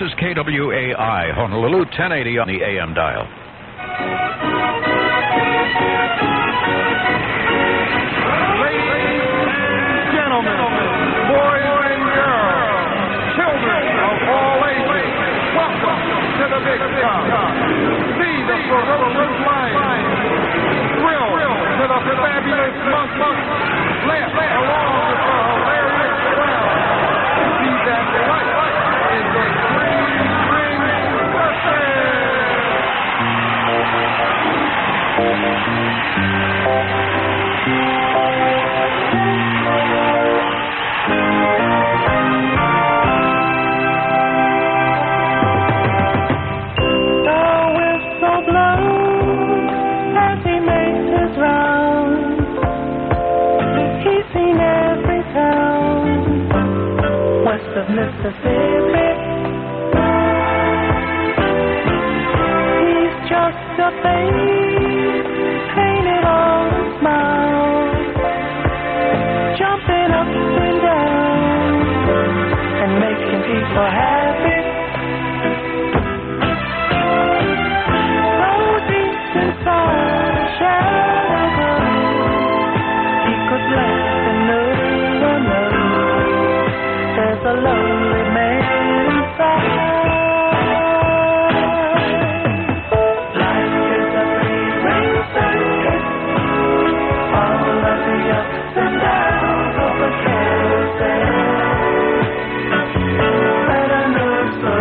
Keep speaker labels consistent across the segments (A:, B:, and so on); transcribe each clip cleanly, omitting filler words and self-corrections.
A: is KWAI, Honolulu, 1080 on the AM dial.
B: See the ferocious lion. Thrill to the fabulous monkey. Laugh along with the hilarious clown. See that light in the green
C: Mississippi. He's just a face painted on a smile, jumping up and down and making people happy. So deep inside the shadow, he could laugh and no one knows. There's a lonely man inside. Life is a three-ring circus, all of the ups and downs of a carousel. But I know so.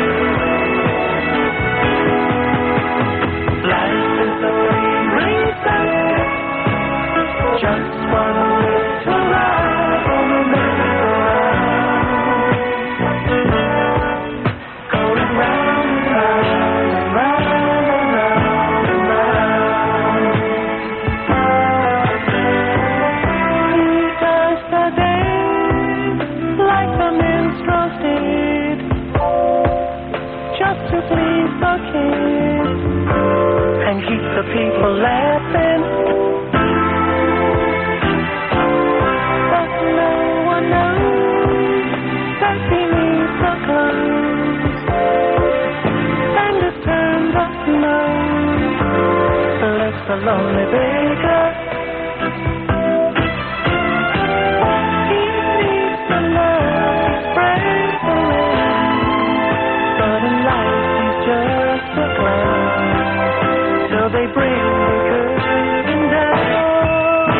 C: Life is a three-ring circus, just one little ride on the merry-go-round. Going round and round and round and round and round. He does the dance like the minstrels did, just to please the kids and keep the people laughing. But no one knows that beneath the clothes and his turned up nose lives a lonely beggar. He needs the love he spreads around, but in life he's just a clown. So they bring the curtain down.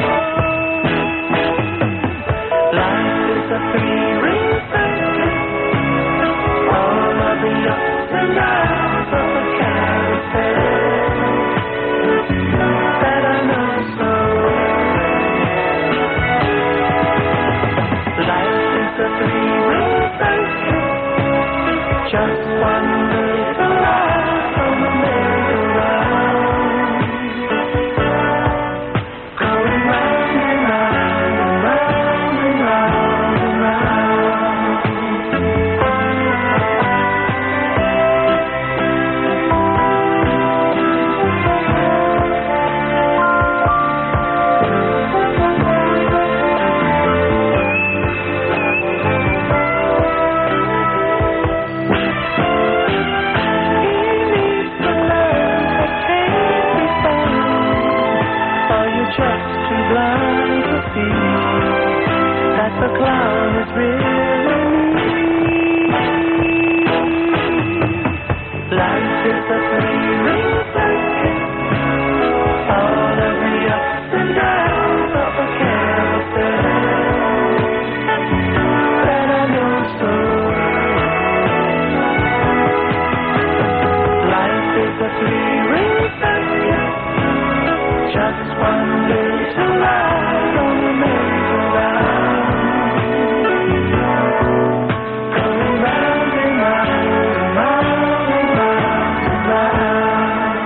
C: Life is a three-ring circus, all of the ups and downs of a carousel. That I know so. Life is a three-ring circus, just one little ride on the merry-go-round. Going round and round and round and round and round. He needs the love that can't be found, or you're just too blind to see that the clown is really me. Life is a three-ring circus, all of the ups and downs of a carousel. That I know so. Life is a three-ring circus, just one little ride on the merry-go-round. Going round and round and round and round and round.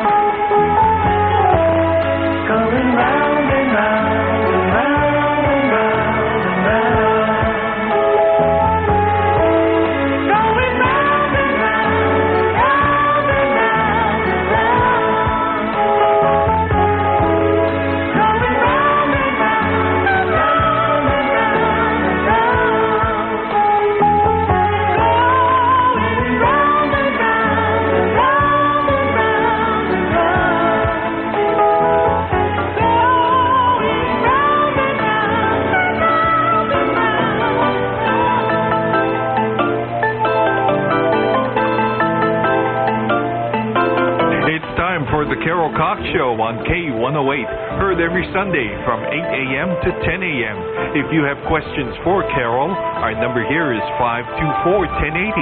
C: Going round and round and round and round and round. Going round and round and round and round and round. Going
D: Carol Cox Show on K108, heard every Sunday from 8 a.m. to 10 a.m. If you have questions for Carol, our number here is 524-1080,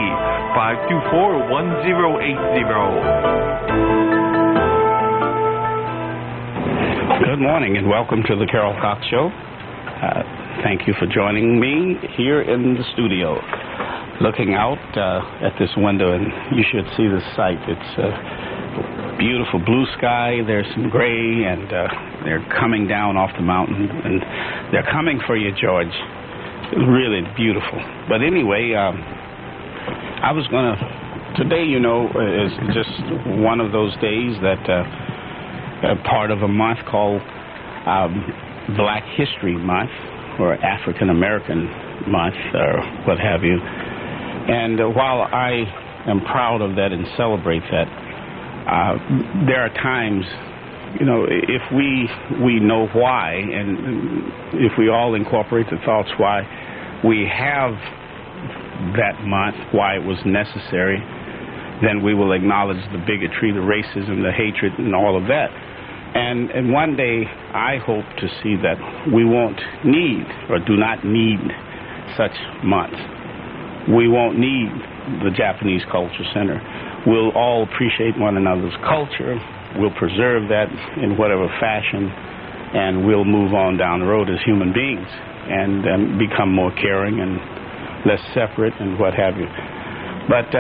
D: 524-1080.
E: Good morning and welcome to the Carol Cox Show. Thank you for joining me here in the studio. Looking out at this window, and you should see the sight. It's a beautiful blue sky. There's some gray, and they're coming down off the mountain, and they're coming for you, George. Really beautiful. But anyway, I was going to... Today, you know, is just one of those days that part of a month called Black History Month, or African American Month, or what have you. And while I am proud of that and celebrate that, there are times, you know, if we know why, and if we all incorporate the thoughts why we have that month, why it was necessary, then we will acknowledge the bigotry, the racism, the hatred, and all of that. And one day, I hope to see that we won't need or do not need such months. We won't need the Japanese Culture Center. We'll all appreciate one another's culture. We'll preserve that in whatever fashion, and we'll move on down the road as human beings and become more caring and less separate and what have you. But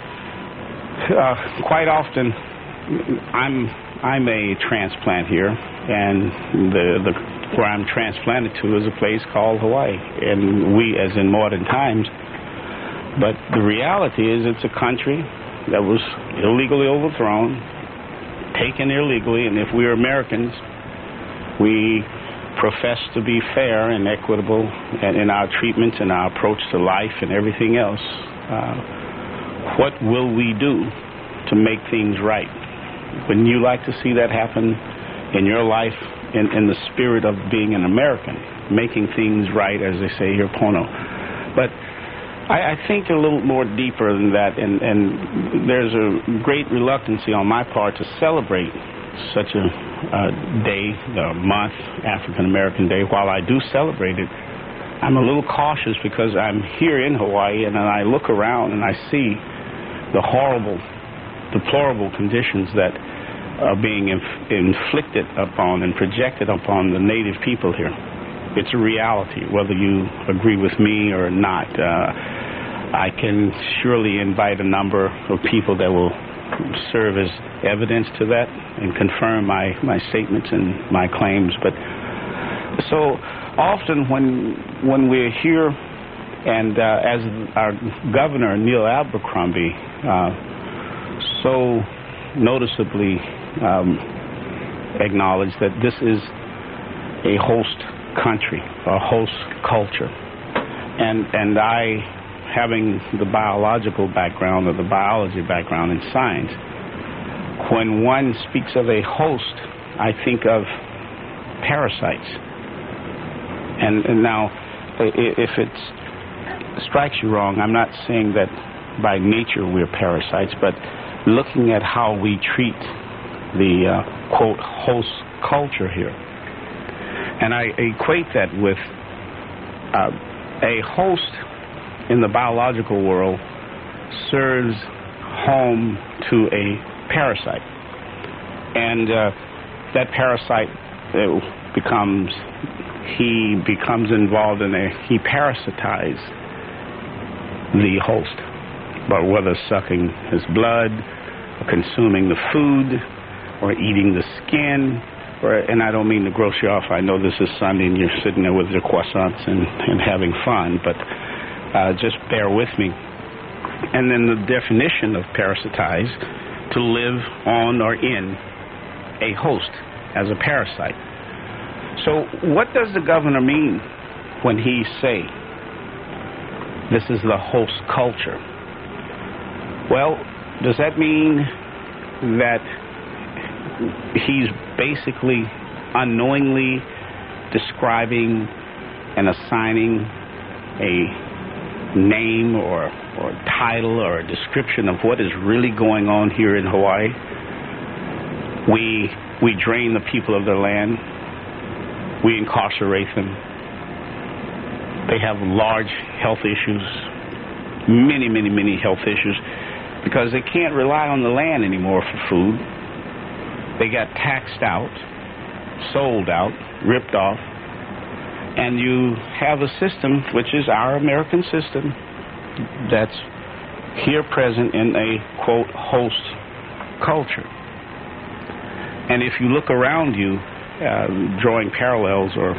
E: quite often, I'm a transplant here, and where I'm transplanted to is a place called Hawaii, and we, as in modern times. But the reality is it's a country that was illegally overthrown, taken illegally, and if we're Americans, we profess to be fair and equitable in our treatments and our approach to life and everything else. What will we do to make things right? Wouldn't you like to see that happen in your life in the spirit of being an American, making things right, as they say here, Pono? But I think a little more deeper than that, and there's a great reluctancy on my part to celebrate such a day, a month, African American Day. While I do celebrate it, I'm a little cautious because I'm here in Hawaii, and then I look around and I see the horrible, deplorable conditions that are being inflicted upon and projected upon the native people here. It's a reality, whether you agree with me or not. I can surely invite a number of people that will serve as evidence to that and confirm my statements and my claims. But so often when we're here, and as our governor, Neil Abercrombie, so noticeably acknowledged that this is a host country, a host culture. And I, having the biological background or the biology background in science, when one speaks of a host, I think of parasites. And now, if it strikes you wrong, I'm not saying that by nature we're parasites, but looking at how we treat the, quote, host culture here. And I equate that with a host in the biological world serves home to a parasite. And that parasite becomes involved in he parasitizes the host, but whether sucking his blood, or consuming the food, or eating the skin, and I don't mean to gross you off. I know this is Sunday and you're sitting there with your croissants and having fun, but just bear with me. And then the definition of parasitize, to live on or in a host as a parasite. So what does the governor mean when he say this is the host culture? Well, does that mean that he's basically unknowingly describing and assigning a name or title or a description of what is really going on here in Hawaii? We drain the people of their land. We incarcerate them. They have large health issues, many health issues, because they can't rely on the land anymore for food. They got taxed out, sold out, ripped off, and you have a system, which is our American system, that's here present in a, quote, host culture. And if you look around you, drawing parallels, or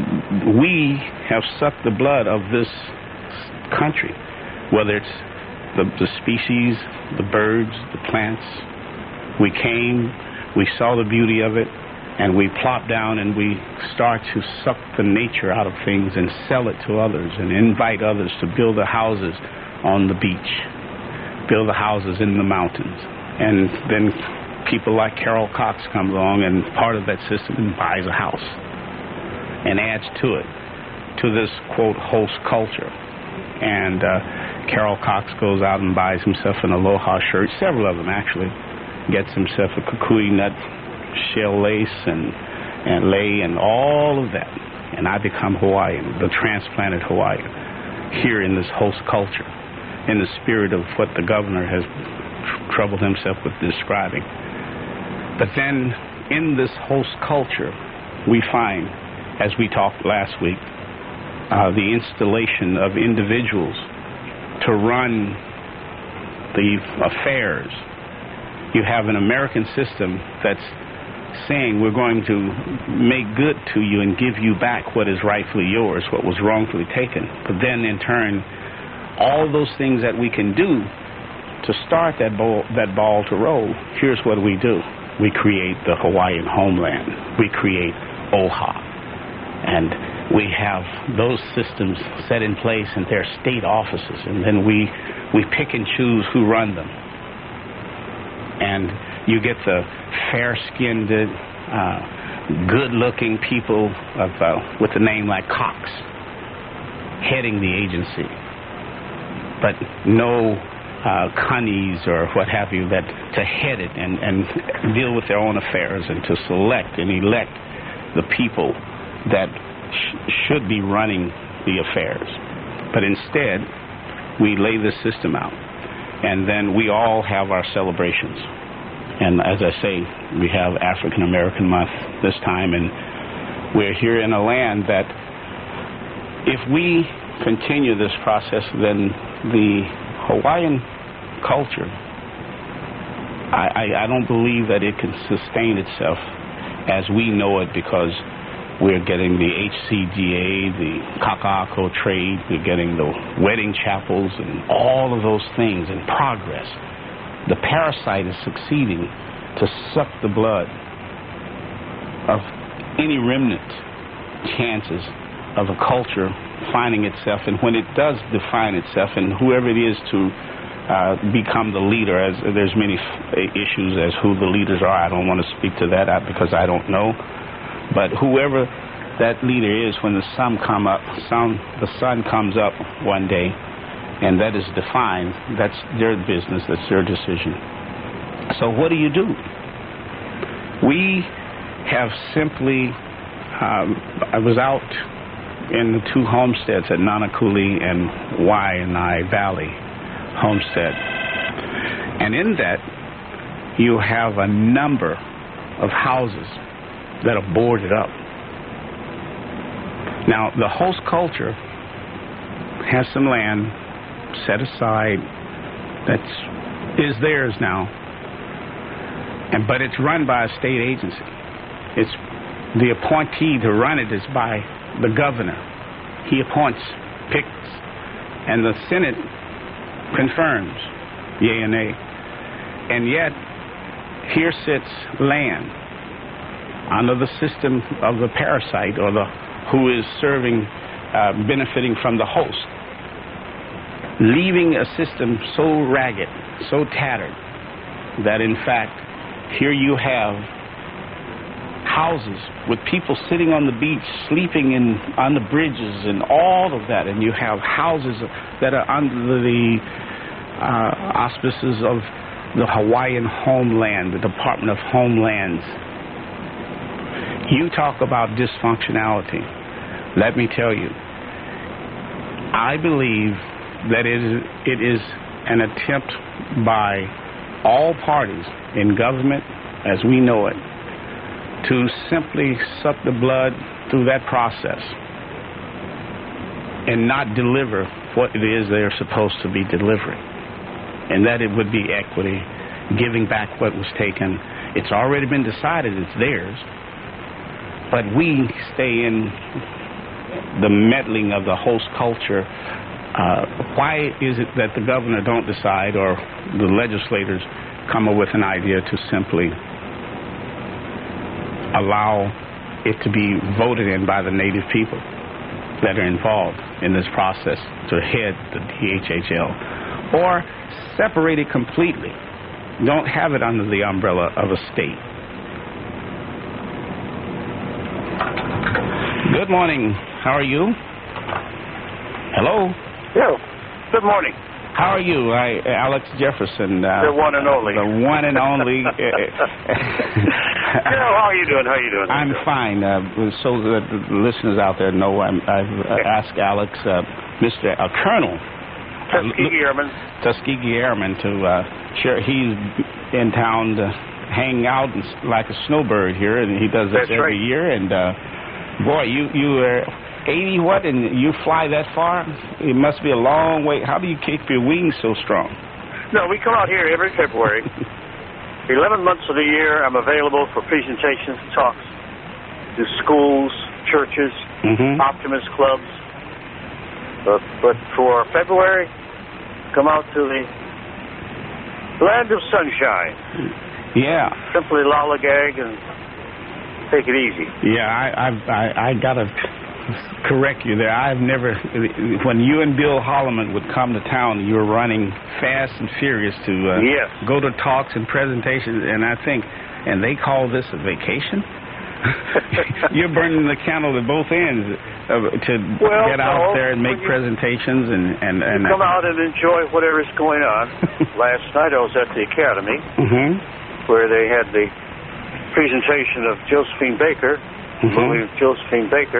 E: we have sucked the blood of this country, whether it's the species, the birds, the plants. We came, we saw the beauty of it, and we plop down and we start to suck the nature out of things and sell it to others and invite others to build their houses on the beach, build the houses in the mountains. And then people like Carol Cox comes along and part of that system and buys a house and adds to it, to this, quote, host culture. And Carol Cox goes out and buys himself an Aloha shirt, several of them actually, gets himself a kukui nut, shell lace, and lei, and all of that. And I become Hawaiian, the transplanted Hawaiian, here in this host culture, in the spirit of what the governor has troubled himself with describing. But then in this host culture, we find, as we talked last week, the installation of individuals to run the affairs. You have an American system that's saying we're going to make good to you and give you back what is rightfully yours, what was wrongfully taken. But then in turn, all those things that we can do to start that ball to roll, here's what we do. We create the Hawaiian homeland. We create OHA. And we have those systems set in place in their state offices. And then we pick and choose who run them. And you get the fair-skinned, good-looking people with a name like Cox heading the agency. But no cunnies or what have you that to head it and deal with their own affairs and to select and elect the people that should be running the affairs. But instead, we lay this system out, and then we all have our celebrations. And as I say, we have African American Month this time, and we're here in a land that if we continue this process, then the Hawaiian culture, I don't believe that it can sustain itself as we know it, because we're getting the HCGA, the kaka'ako trade, we're getting the wedding chapels and all of those things in progress. The parasite is succeeding to suck the blood of any remnant chances of a culture finding itself, and when it does define itself, and whoever it is to become the leader, as there's many issues as who the leaders are. I don't want to speak to that because I don't know. But whoever that leader is, when the sun comes up one day, and that is defined, that's their business, that's their decision. So what do? We have simply, I was out in the two homesteads at Nanakuli and Waianae Valley homestead. And in that, you have a number of houses that are boarded up. Now, the host culture has some land set aside that is theirs now, but it's run by a state agency. It's the appointee to run it is by the governor. He appoints, picks, and the Senate confirms, yea and nay. And yet, here sits land under the system of the parasite, or who is serving, benefiting from the host, leaving a system so ragged, so tattered, that in fact, here you have houses with people sitting on the beach, sleeping on the bridges and all of that, and you have houses that are under the auspices of the Hawaiian Homeland, the Department of Homelands. You talk about dysfunctionality. Let me tell you, I believe that it is an attempt by all parties in government, as we know it, to simply suck the blood through that process and not deliver what it is they're supposed to be delivering. And that it would be equity, giving back what was taken. It's already been decided it's theirs, but we stay in the meddling of the host culture. Why is it that the governor don't decide, or the legislators come up with an idea to simply allow it to be voted in by the native people that are involved in this process to head the DHHL, or separate it completely? Don't have it under the umbrella of a state. Good morning. How are you? Hello?
F: Hello. Good morning.
E: How are you? Alex Jefferson.
F: The one and only.
E: The one and only.
F: How are you doing?
E: I'm fine. So that the listeners out there know, I've asked Alex, Mr. Colonel Tuskegee Airman to share. He's in town to hang out like a snowbird here, and he does this every year. And boy, you are 80 what, and you fly that far? It must be a long way. How do you keep your wings so strong?
F: No, we come out here every February. 11 months of the year, I'm available for presentations, talks to schools, churches, optimist clubs. But for February, come out to the land of sunshine.
E: Yeah.
F: Simply lollygag and take it easy.
E: Yeah, I gotta correct you there. I've never, when you and Bill Holloman would come to town, you were running fast and furious to go to talks and presentations, and I think, and they call this a vacation? You're burning the candle at both ends to get out there and make presentations and
F: come out and enjoy whatever is going on. Last night I was at the Academy where they had the presentation of Josephine Baker, Josephine Baker,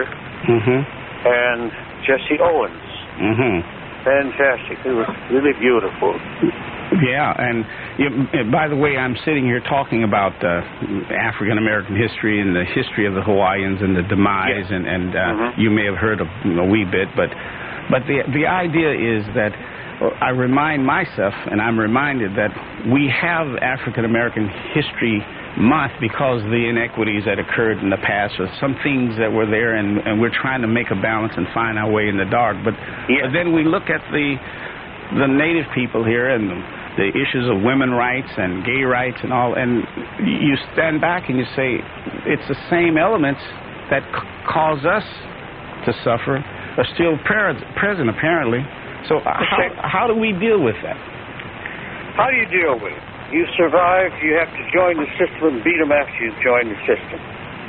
F: and Jesse Owens. Fantastic. It was really beautiful.
E: Yeah, and by the way, I'm sitting here talking about African American history and the history of the Hawaiians and the demise, and you may have heard a wee bit, but the idea is that I remind myself, and I'm reminded that we have African American History Month because of the inequities that occurred in the past, or some things that were there, and we're trying to make a balance and find our way in the dark. But then we look at the native people here and the issues of women rights and gay rights and all, and you stand back and you say it's the same elements that cause us to suffer are still present apparently. So how do we deal with that?
F: How do you deal with it? You survive, you have to join the system and beat them after you join the system.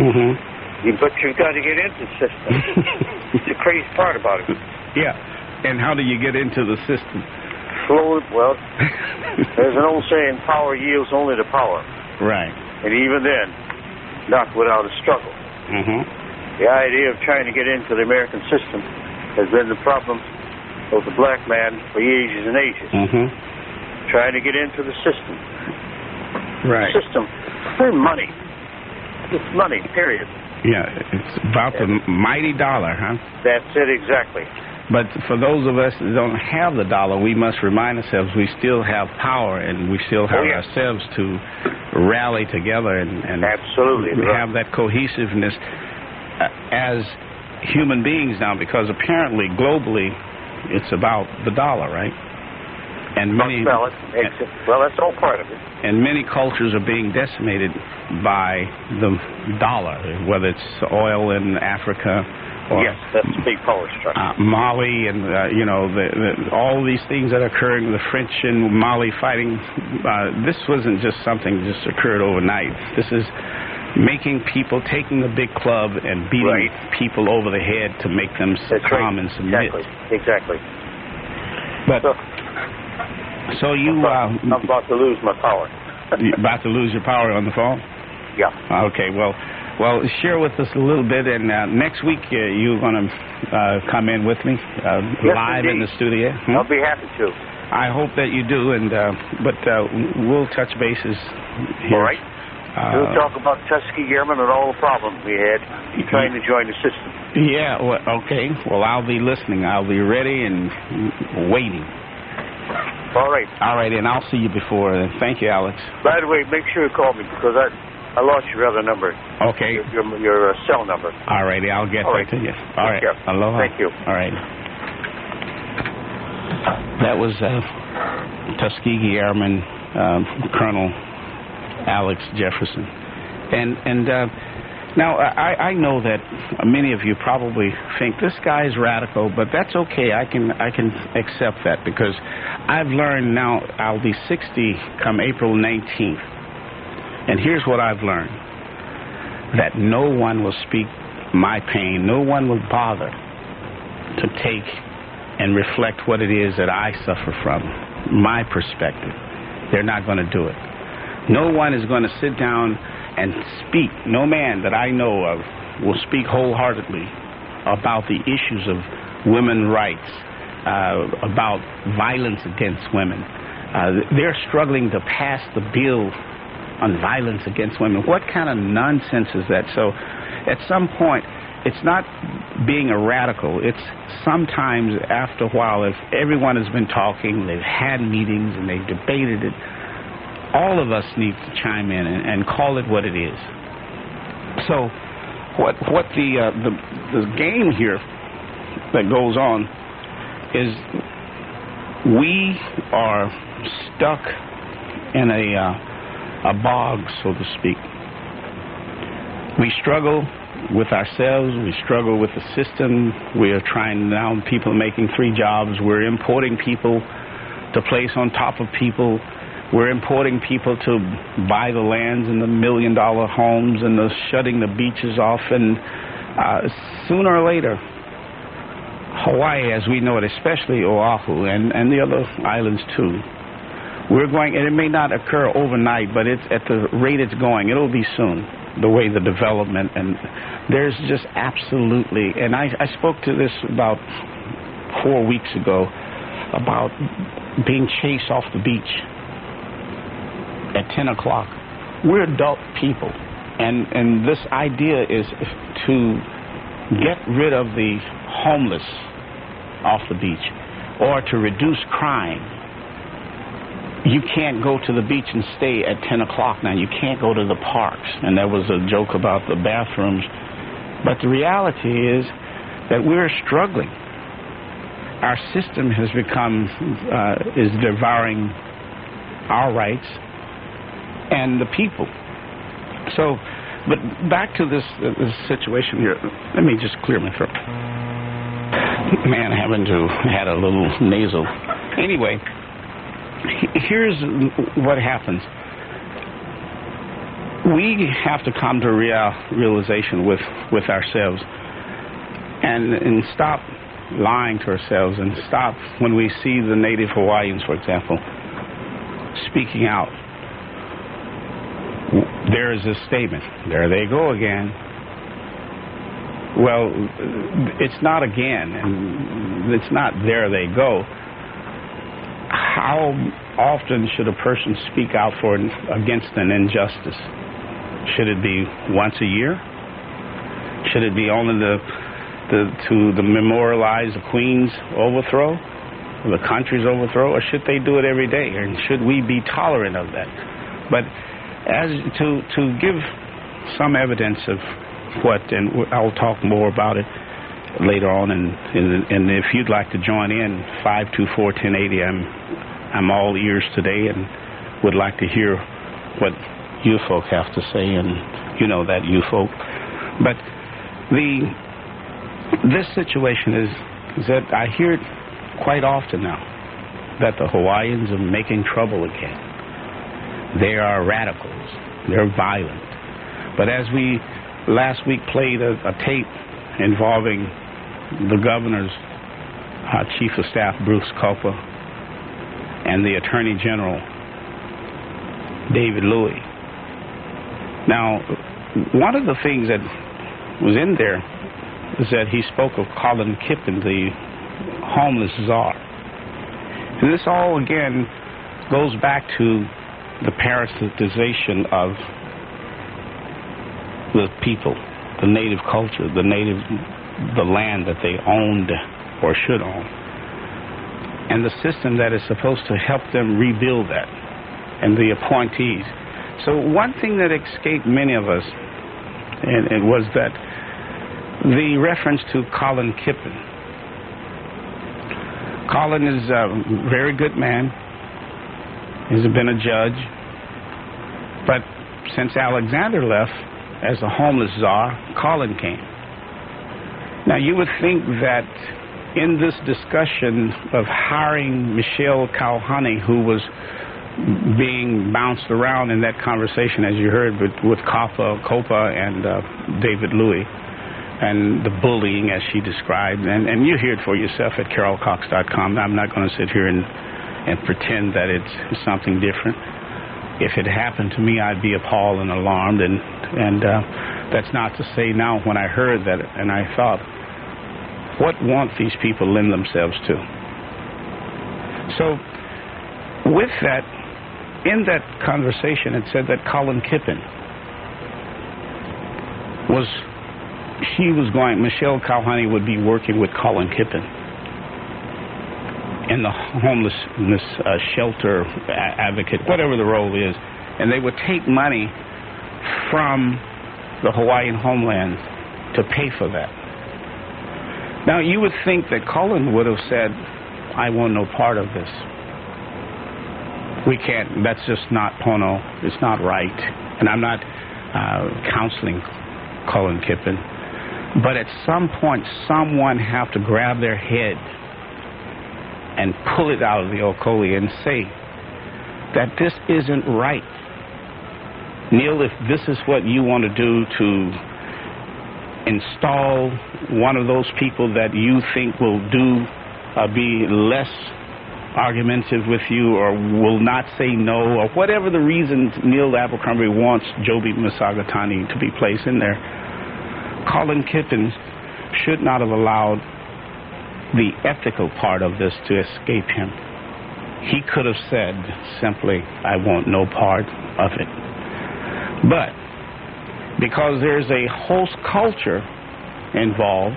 F: But you've got to get into the system. It's the crazy part about it.
E: Yeah. And how do you get into the system?
F: Well, there's an old saying, power yields only to power.
E: Right.
F: And even then, not without a struggle. The idea of trying to get into the American system has been the problem of the black man for ages and ages. Trying to get into the system.
E: Right.
F: The system. For money. It's money, period.
E: Yeah, it's about the mighty dollar, huh?
F: That's it, exactly.
E: But for those of us that don't have the dollar, we must remind ourselves we still have power, and we still have ourselves to rally together and
F: absolutely
E: have that cohesiveness as human beings now, because apparently globally it's about the dollar, right? And many,
F: well, that's all part of it.
E: And many cultures are being decimated by the dollar, whether it's oil in Africa. Or,
F: yes, that's a big power structure.
E: Mali and, all these things that are occurring, the French and Mali fighting, this wasn't just something that just occurred overnight. This is making people, taking the big club and beating people over the head to make them succumb and submit.
F: Exactly.
E: But So you...
F: I'm about to lose my power.
E: You're about to lose your power on the phone?
F: Yeah.
E: Okay, well, share with us a little bit, and next week you're going to come in with me
F: Yes,
E: live
F: indeed.
E: in the studio.
F: I'll be happy to.
E: I hope that you do, and but we'll touch bases here.
F: All right. We'll talk about Tuskegee Airmen and all the problems we had trying to join the system.
E: Yeah, well, okay. Well, I'll be listening. I'll be ready and waiting.
F: All right.
E: All right, and I'll see you before then. Thank you, Alex.
F: By the way, make sure you call me because I lost your other number.
E: Okay.
F: Your cell number.
E: All righty, I'll get
F: All
E: that
F: right.
E: to you. All right.
F: Care.
E: Aloha.
F: Thank you.
E: All right. That was Tuskegee Airman Colonel Alex Jefferson. And now I know that many of you probably think this guy is radical, but that's okay. I can accept that because I've learned now. I'll be 60 come April 19th, and here's what I've learned: that no one will speak my pain. No one will bother to take and reflect what it is that I suffer from, my perspective. They're not going to do it. No one is going to sit down and speak. No man that I know of will speak wholeheartedly about the issues of women's rights, about violence against women. They're struggling to pass the bill on violence against women. What kind of nonsense is that? So at some point, it's not being a radical. It's sometimes after a while, if everyone has been talking, they've had meetings and they've debated it, all of us need to chime in and call it what it is. So what the game here that goes on is we are stuck in a bog, so to speak. We struggle with ourselves. We struggle with the system. We are trying now, people making 3 jobs. We're importing people to place on top of people. We're importing people to buy the lands and the $1 million homes and the shutting the beaches off. And sooner or later, Hawaii, as we know it, especially Oahu and the other islands too, we're going, and it may not occur overnight, but it's at the rate it's going, it'll be soon, the way the development, and there's just absolutely, and I spoke to this about 4 weeks ago, about being chased off the beach at 10 o'clock. We're adult people, and this idea is to get rid of the homeless off the beach or to reduce crime. You can't go to the beach and stay at 10 o'clock now. You can't go to the parks. And there was a joke about the bathrooms. But the reality is that we're struggling. Our system has become, is devouring our rights and the people. So, but back to this situation here. Let me just clear my throat. Man, having to had a little nasal. Anyway, here's what happens. We have to come to a realization with ourselves and stop lying to ourselves and stop when we see the Native Hawaiians, for example, speaking out. There is a statement. There they go again. Well, it's not again, and it's not there they go. How often should a person speak out against an injustice? Should it be once a year? Should it be only to memorialize the Queen's overthrow, the country's overthrow, or should they do it every day? And should we be tolerant of that? But as to give some evidence of what, and I'll talk more about it later on, and if you'd like to join in, 524-1080, I'm all ears today and would like to hear what you folk have to say, and you know that you folk. But this situation is that I hear it quite often now, that the Hawaiians are making trouble again. They are radicals. They're violent. But as we last week played a tape involving the governor's chief of staff, Bruce Culper, and the Attorney General, David Louis. Now, one of the things that was in there is that he spoke of Colin Kippen, the homeless czar. And this all, again, goes back to the parasitization of the people, the native culture, the land that they owned or should own, and the system that is supposed to help them rebuild that, and the appointees. So one thing that escaped many of us, and it was that the reference to Colin Kippen. Colin is a very good man. He's been a judge. But since Alexander left as a homeless czar, Colin came. Now, you would think that in this discussion of hiring Michelle Kauhani, who was being bounced around in that conversation, as you heard, with Coppa and David Louis, and the bullying, as she described, and you hear it for yourself at carolcox.com. I'm not going to sit here and pretend that it's something different. If it happened to me, I'd be appalled and alarmed, and that's not to say now when I heard that, and I thought, what won't these people lend themselves to? So, with that, in that conversation, it said that Colin Kippen Michelle Kauhani would be working with Colin Kippen in the homelessness shelter advocate, whatever the role is, and they would take money from the Hawaiian homeland to pay for that. Now, you would think that Colin would have said, I want no part of this. We can't, that's just not Pono, it's not right. And I'm not counseling Colin Kippen. But at some point, someone have to grab their head and pull it out of the Okoli and say that this isn't right. Neil, if this is what you want to do to install one of those people that you think will be less argumentative with you or will not say no, or whatever the reason Neil Abercrombie wants Joby Masagatani to be placed in there, Colin Kippen should not have allowed the ethical part of this to escape him. He could have said simply, I want no part of it. But because there's a host culture involved,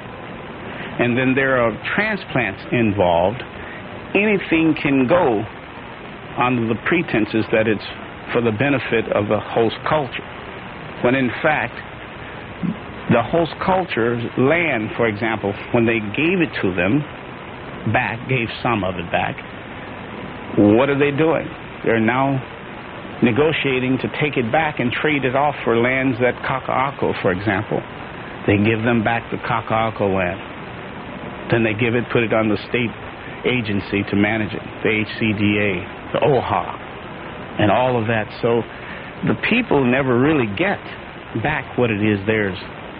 E: and then there are transplants involved, anything can go under the pretenses that it's for the benefit of the host culture, when in fact the host culture's land, for example, when they gave it to them back, gave some of it back, what are they doing? They're now negotiating to take it back and trade it off for lands that Kaka'ako, for example. They give them back the Kaka'ako land. Then they put it on the state agency to manage it, the HCDA, the OHA, and all of that. So the people never really get back what it is theirs.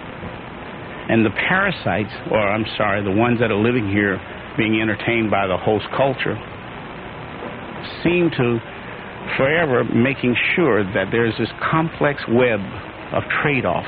E: And the parasites, the ones that are living here being entertained by the host culture, seem to forever making sure that there's this complex web of trade-offs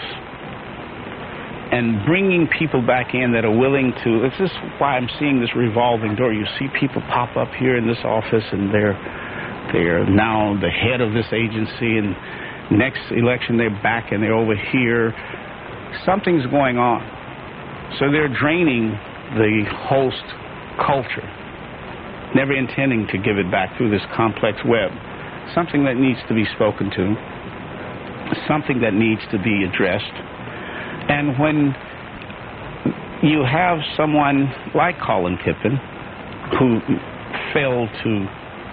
E: and bringing people back in that are willing to. This is why I'm seeing this revolving door. You see people pop up here in this office, and they're now the head of this agency, and next election they're back and they're over here. Something's going on. So they're draining the host culture, never intending to give it back through this complex web. Something that needs to be spoken to, something that needs to be addressed. And when you have someone like Colin Kippen, who failed to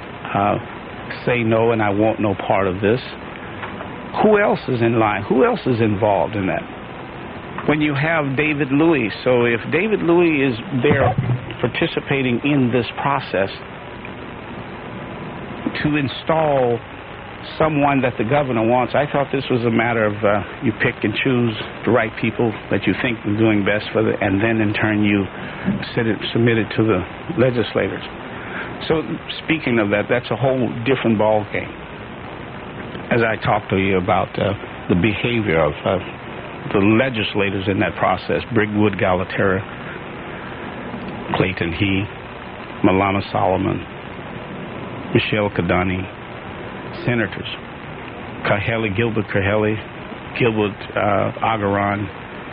E: say no and I want no part of this, who else is in line? Who else is involved in that? When you have David Louis, so if David Louis is there participating in this process to install someone that the governor wants, I thought this was a matter of you pick and choose the right people that you think are doing best for and then in turn you submit it to the legislators. So speaking of that, that's a whole different ball game. As I talked to you about the behavior of the legislators in that process, Brigwood Gallaterra, Clayton He, Malama Solomon, Michelle Kadani, senators, Gilbert Cahelli, Gilbert Agaran.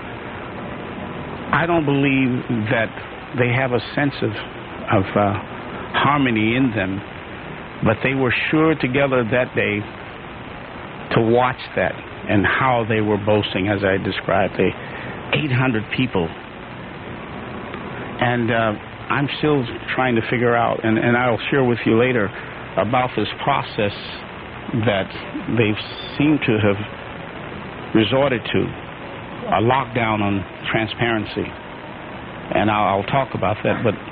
E: I don't believe that they have a sense of harmony in them, but they were sure together that day to watch that and how they were boasting, as I described, 800 people. And I'm still trying to figure out, and I'll share with you later about this process that they seem to have resorted to, a lockdown on transparency. And I'll talk about that. But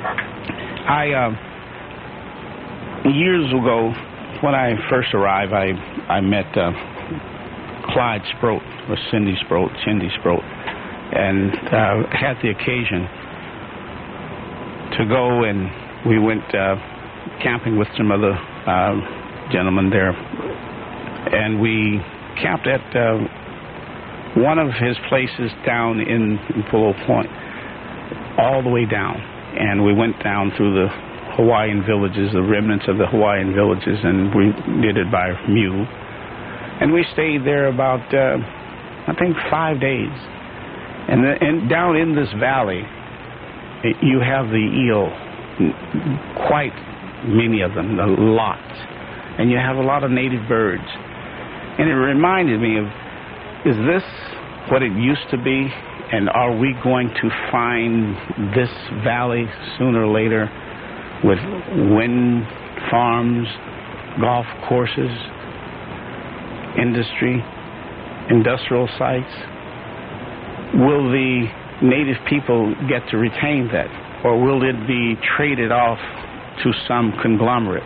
E: years ago, when I first arrived, I met Clyde Sproat, or Cindy Sproat, and had the occasion to go, and we went camping with some other gentlemen there, and we camped at one of his places down in Pillow Point, all the way down, and we went down through the Hawaiian villages, the remnants of the Hawaiian villages, and we did it by mule, and we stayed there about I think 5 days, and down in this valley you have the eel, quite many of them, a lot, and you have a lot of native birds, and it reminded me of, is this what it used to be, and are we going to find this valley sooner or later with wind farms, golf courses, industry, industrial sites? Will the native people get to retain that, or will it be traded off to some conglomerate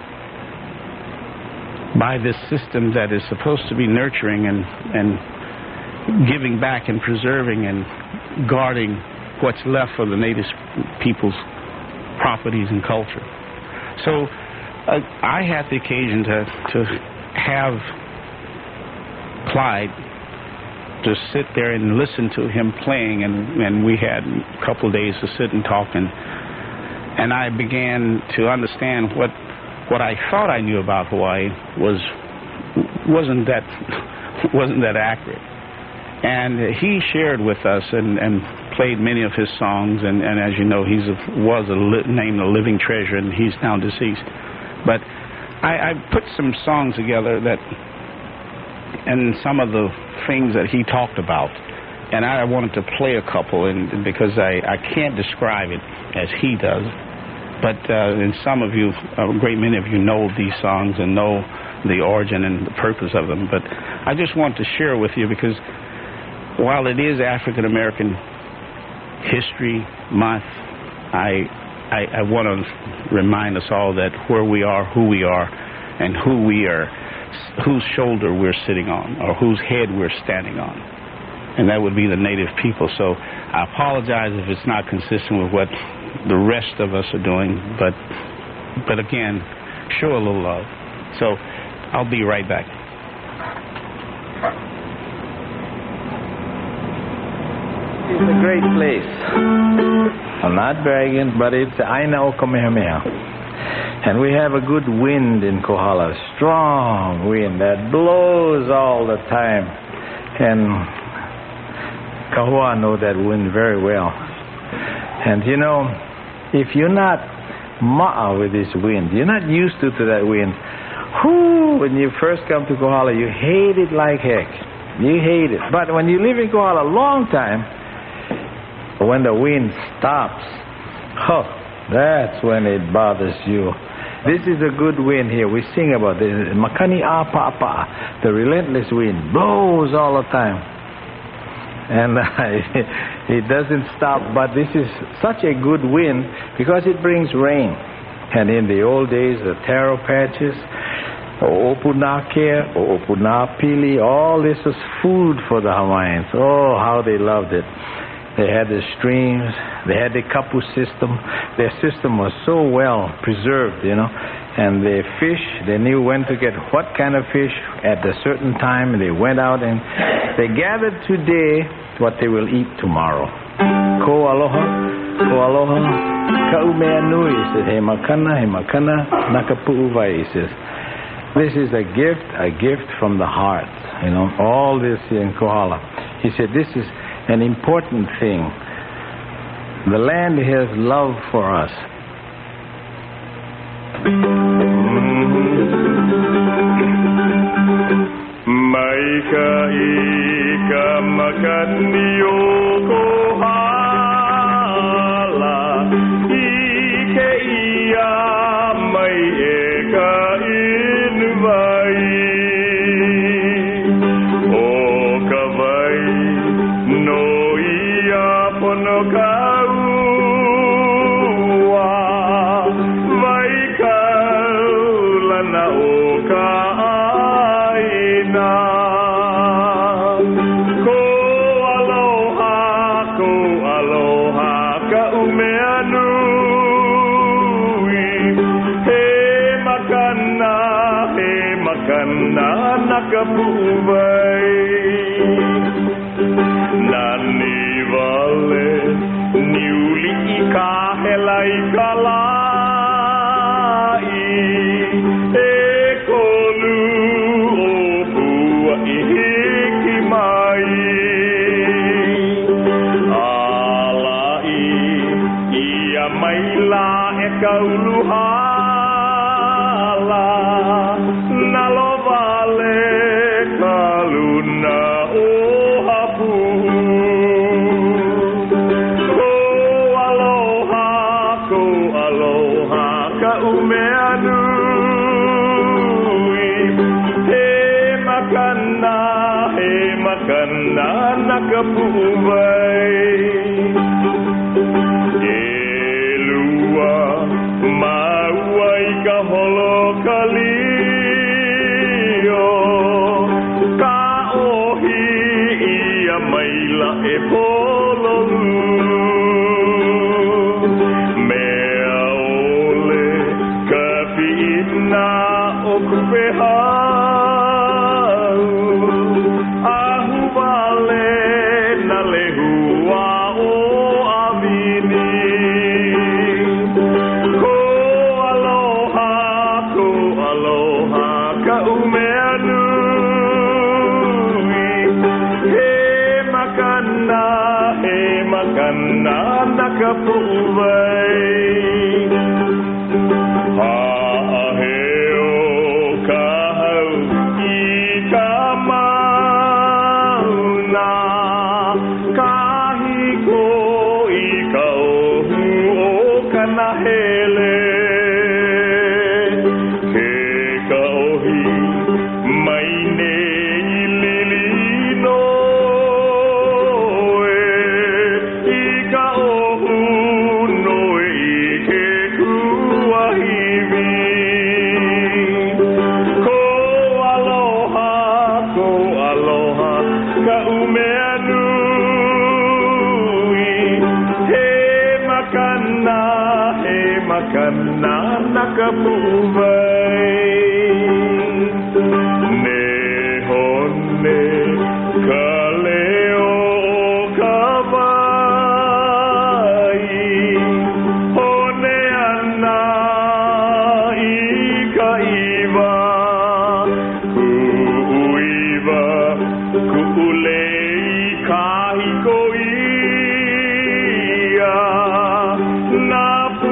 E: by this system that is supposed to be nurturing and giving back and preserving and guarding what's left for the native people's properties and culture? So I had the occasion to have Clyde to sit there and listen to him playing, and we had a couple of days to sit and talk, and I began to understand what I thought I knew about Hawaii wasn't that accurate. And he shared with us and played many of his songs, and as you know, was named a living treasure, and he's now deceased. But I put some songs together and some of the things that he talked about, and I wanted to play a couple, and because I can't describe it as he does, but and some of you, a great many of you, know these songs and know the origin and the purpose of them. But I just want to share with you, because while it is African American History Month, I want to remind us all that where we are, who we are, and whose shoulder we're sitting on, or whose head we're standing on, and that would be the native people. So I apologize if it's not consistent with what the rest of us are doing, but again, show a little love. So I'll be right back.
G: It's a great place. I'm not bragging, but it's Aina Kamehameha. And we have a good wind in Kohala, strong wind that blows all the time. And Kahua know that wind very well. And you know, if you're not ma'a with this wind, you're not used to that wind, when you first come to Kohala, you hate it like heck. You hate it. But when you live in Kohala a long time, when the wind stops, that's when it bothers you. This is a good wind here. We sing about this. Makani Apapa, the relentless wind, blows all the time. And it doesn't stop. But this is such a good wind because it brings rain. And in the old days, the taro patches, Opunake, Opunapili, all this was food for the Hawaiians. Oh, how they loved it. They had the streams. They had the kapu system. Their system was so well preserved, And the fish, they knew when to get what kind of fish at a certain time. They went out and they gathered today what they will eat tomorrow. Ko aloha, ka umea nui, he said, he makana, nakapu'uvai, he says. This is a gift from the heart, all this in Kohala. He said, this is an important thing. The land has love for us.
H: Maika ika makaniyo Kohala ike ia mai eka inuvai o kawai no ia pono kaua vai kaulana o ka aina ko aloha ka umea nui he makana nakapu'uvai nani vale niuli I ka hela I ka lai e kolu o pua I hiki mai alai ia mai la e kauluhala nalo vale kaluna o hapu aloha ka umea nui he makana nakapu'uvai e lua mauai ka holo kalio ka ohi ia maila e pololu na o kupehau ahu vale na lehua o avini ko aloha ka umea nui he makana nakapu'uvai Makana nakapu'uvai nehone kaleo kawai hone ana ika iwa kuuiva kuulei kahiko ia na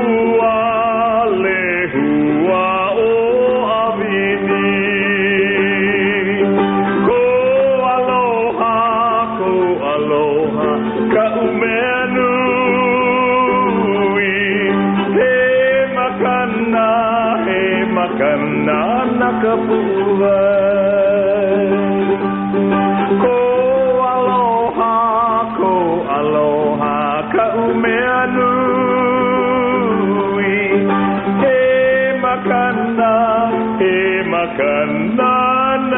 H: makana nakapu'uvai ko aloha ka umea nui he makana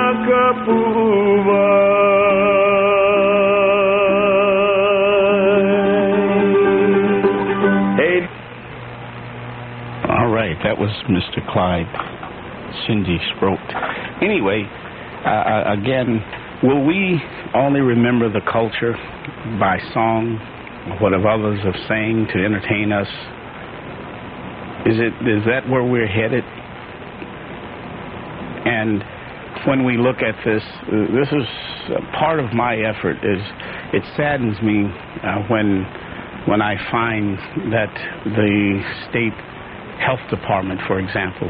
H: nakapu'uvai
E: was Mr. Clyde Shinji Sproat. Anyway, again, will we only remember the culture by song, what others are saying to entertain us? Is that where we're headed? And when we look at this is part of my effort. It saddens me when I find that the state health department, for example,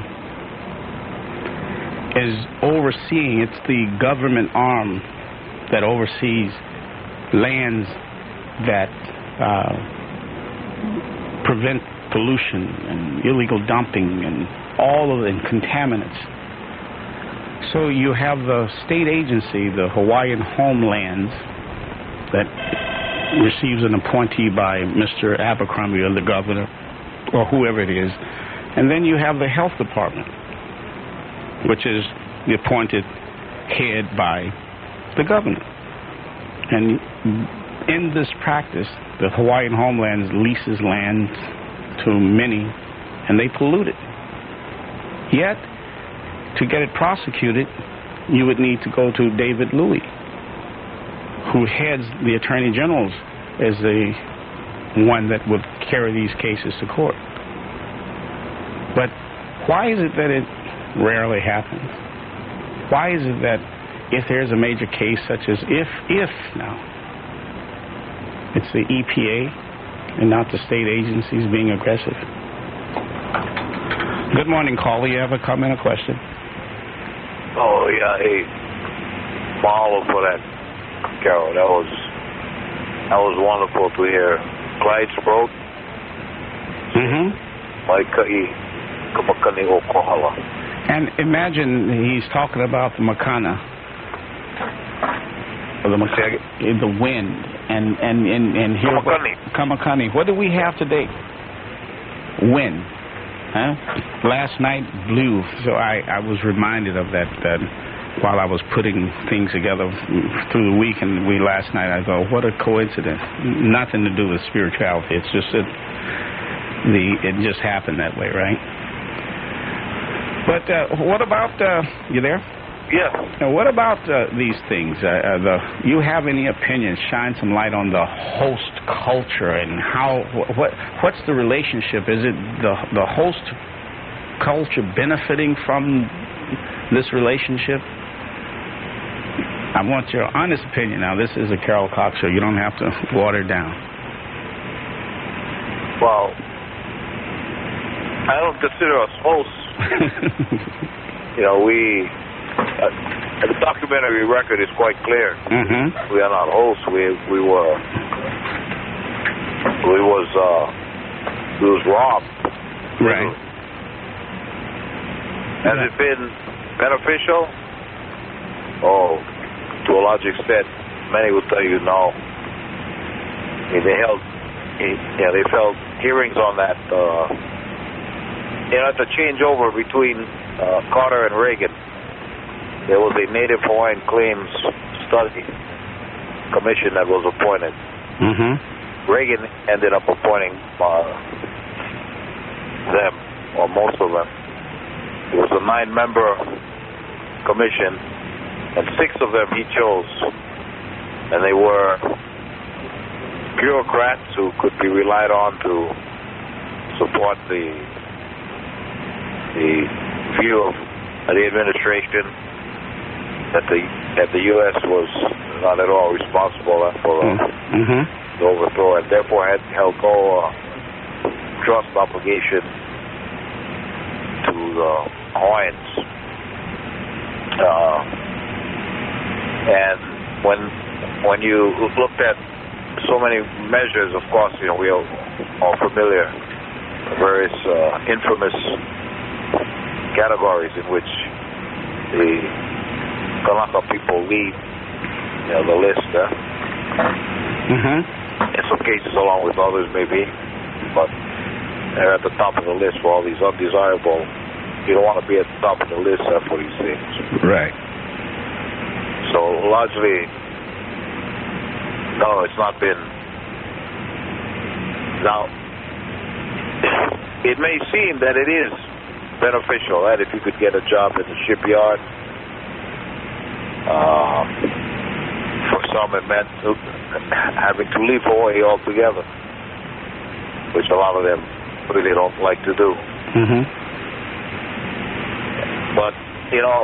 E: is overseeing. It's the government arm that oversees lands that prevent pollution and illegal dumping and all of the contaminants. So you have the state agency, the Hawaiian Homelands, that receives an appointee by Mr. Abercrombie or the governor or whoever it is. And then you have the health department, which is the appointed head by the governor. And in this practice, the Hawaiian Homelands leases land to many, and they pollute it. Yet, to get it prosecuted, you would need to go to David Louis, who heads the Attorney General's as the one that would carry these cases to court. But why is it that it rarely happens? Why is it that if there's a major case such as if now, it's the EPA and not the state agencies being aggressive? Good morning, caller. You have a comment or question?
I: Oh, yeah. Hey, mahalo for that, Carol. That was wonderful to hear. Clyde Sproat. Kamakani o Kohala.
E: And imagine he's talking about the Makana, or the wind, and here Kamakani. What do we have today? Wind. Huh? Last night blew, so I was reminded of that while I was putting things together through the week, and last night I go, what a coincidence. Nothing to do with spirituality. It's just that it just happened that way, right? But what about you there?
I: Yeah.
E: Now, what about these things? You have any opinions? Shine some light on the host culture and how. What's the relationship? Is it the host culture benefiting from this relationship? I want your honest opinion. Now, this is a Carol Cox show. You don't have to water it down.
I: Well, I don't consider us hosts. The documentary record is quite clear. Mm-hmm. We are not hosts. We was robbed.
E: Right.
I: Has it been beneficial? Oh, to a large extent, many will tell you no. They held hearings on that. At the changeover between Carter and Reagan, there was a Native Hawaiian Claims Study Commission that was appointed. Mm-hmm. Reagan ended up appointing them, or most of them. It was a 9-member commission, and 6 of them he chose. And they were bureaucrats who could be relied on to support the view of the administration that the U.S. was not at all responsible for the overthrow, and therefore had held no trust obligation to the Hawaiians. And when you looked at so many measures, of course, we are all familiar, various infamous categories in which the Kanaka people lead, the list. In some cases, along with others, maybe, but they're at the top of the list for all these undesirable. You don't want to be at the top of the list for these things.
E: Right.
I: So largely, no, it's not been. Now, it may seem that it is beneficial. That if you could get a job in the shipyard, for some it meant having to leave Hawaii altogether, which a lot of them really don't like to do.
E: Mm-hmm.
I: But, you know,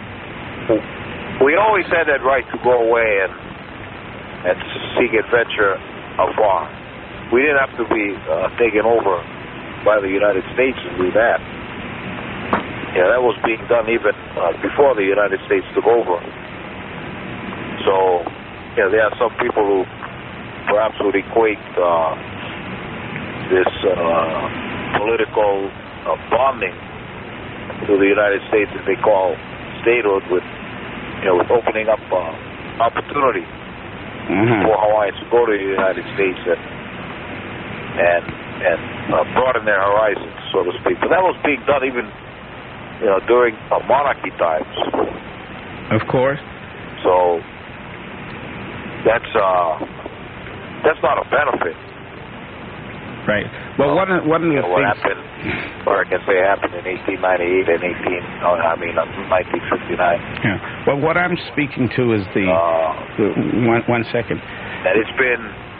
I: we always had that right to go away and seek adventure afar. We didn't have to be taken over by the United States to do that. Yeah, that was being done even before the United States took over. So, yeah, there are some people who perhaps would equate this political bonding to the United States that they call statehood with, you know, with opening up opportunity for Hawaiians to go to the United States and broaden their horizons, so to speak. But that was being done even, you know, during monarchy times.
E: Of course.
I: So that's not a benefit.
E: Right. Well, one of the
I: what
E: things
I: happened, or I can say happened in 1898 and 1959.
E: Yeah. Well, what I'm speaking to is the one second.
I: And it's been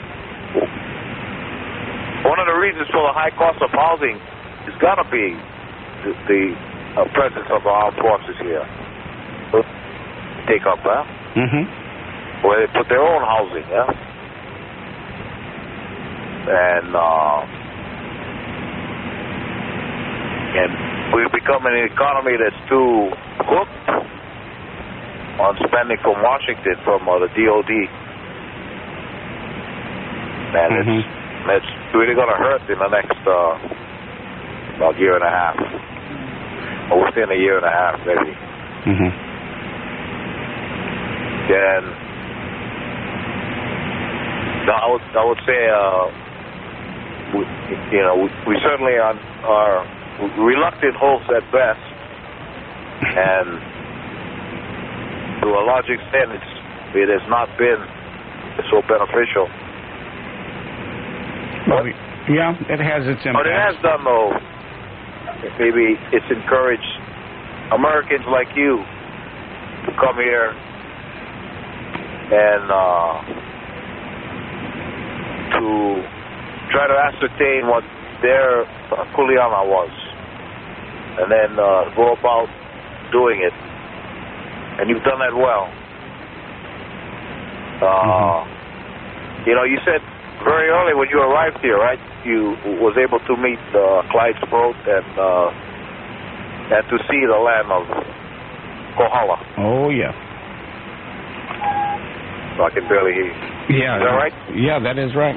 I: one of the reasons for the high cost of housing is got to be the presence of the armed forces here. Take up, huh?
E: Mm-hmm.
I: Where they put their own housing, yeah? And we've become an economy that's too hooked on spending from Washington, from the DOD. And it's really going to hurt in the next about year and a half. Or within a year and a half, maybe.
E: Mm-hmm.
I: And I would say, we certainly are reluctant hosts at best, and to a large extent, it has not been so beneficial.
E: Well, yeah, it has its impact.
I: But it has done, though. Maybe it's encouraged Americans like you to come here and to try to ascertain what their kuleana was, and then go about doing it. And you've done that well. You know, you said very early when you arrived here, right? You was able to meet Clyde Sproat and to see the land of Kohala.
E: Oh, yeah.
I: I can barely hear you.
E: Yeah.
I: Is that right?
E: Yeah, that is right.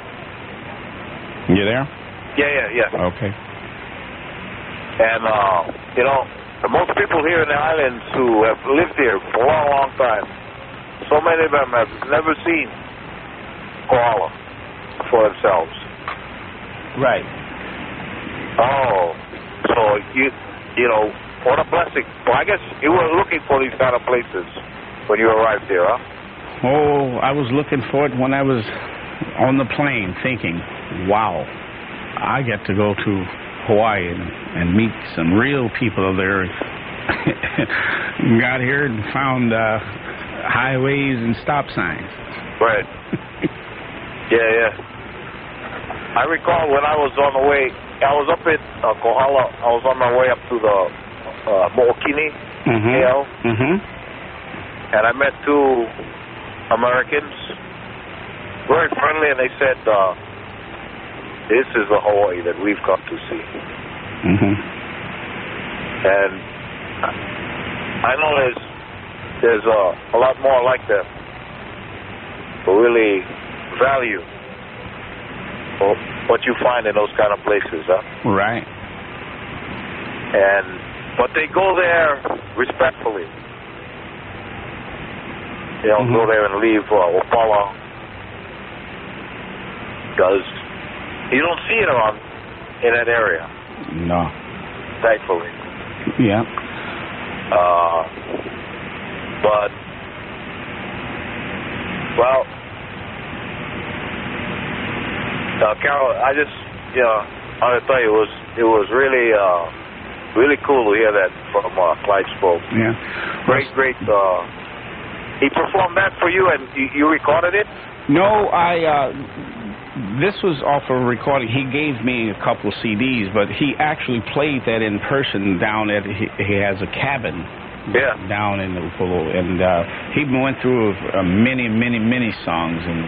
E: You there?
I: Yeah.
E: Okay.
I: And, you know, most people here in the islands who have lived here for a long, long time, so many of them have never seen Kohala for themselves.
E: Right.
I: Oh, so you know, what a blessing. Well, I guess you were looking for these kind of places when you arrived here, huh?
E: Oh, I was looking for it when I was on the plane thinking, wow, I get to go to Hawaii and meet some real people of the earth. Got here and found highways and stop signs.
I: Right. Yeah. I recall when I was on the way, I was up at Kohala, I was on my way up to the Mo'okini AL, and I met two Americans, very friendly, and they said, this is the Hawaii that we've come to see. And I know there's a lot more like that to really value what you find in those kind of places, huh?
E: Right.
I: But they go there respectfully. They don't go there and leave Opala, because you don't see it around in that area.
E: No.
I: Thankfully.
E: Yeah.
I: But, well, Carol, I just, I want to tell you, it was really really cool to hear that from Clyde Spoke.
E: Yeah.
I: Great. He performed that for you, and you recorded it?
E: No, this was off a recording. He gave me a couple of CDs, but he actually played that in person down at, he has a cabin down in the Buffalo, and he went through many songs, and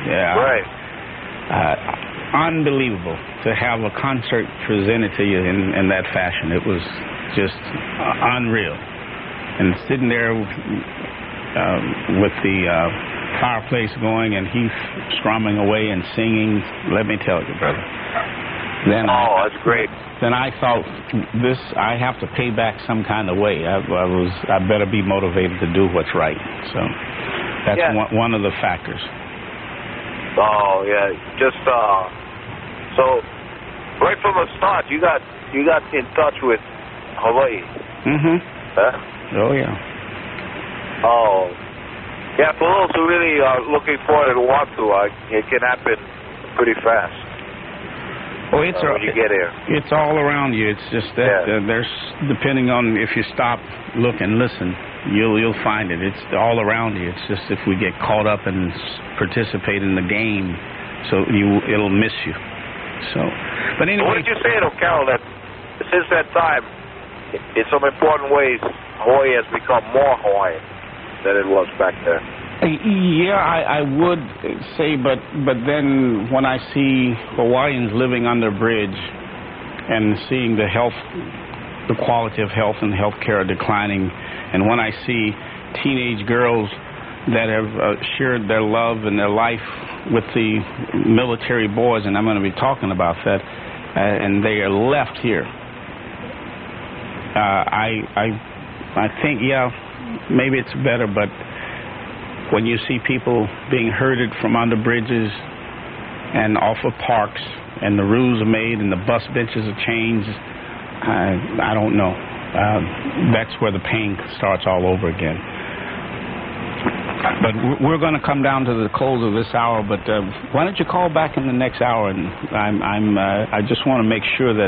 E: unbelievable to have a concert presented to you in that fashion. It was just unreal. And sitting there with the fireplace going, and he strumming away and singing, let me tell you, brother. Then
I: that's great.
E: Then I thought, I have to pay back some kind of way. I better be motivated to do what's right. So that's one of the factors.
I: Oh yeah, just so right from the start, you got in touch with Hawaii.
E: Mhm.
I: Huh?
E: Oh yeah.
I: Oh. Yeah, for those who really are looking forward and want to, it can happen pretty fast.
E: Oh, it's
I: when you get here.
E: It's all around you. It's just that there's, depending on if you stop, look, and listen, you'll find it. It's all around you. It's just if we get caught up and participate in the game, so it'll miss you. So, but anyway.
I: What did you say, though, Carol? That since that time, in some important ways, Hawaii has become more Hawaiian than it was back then.
E: Yeah, I would say, but then when I see Hawaiians living under a bridge and seeing the quality of health and health care declining, and when I see teenage girls that have shared their love and their life with the military boys, and I'm going to be talking about that, and they are left here, I think, maybe it's better, but when you see people being herded from under bridges and off of parks, and the rules are made and the bus benches are changed, I don't know. That's where the pain starts all over again. But we're going to come down to the close of this hour, but why don't you call back in the next hour, and I just want to make sure that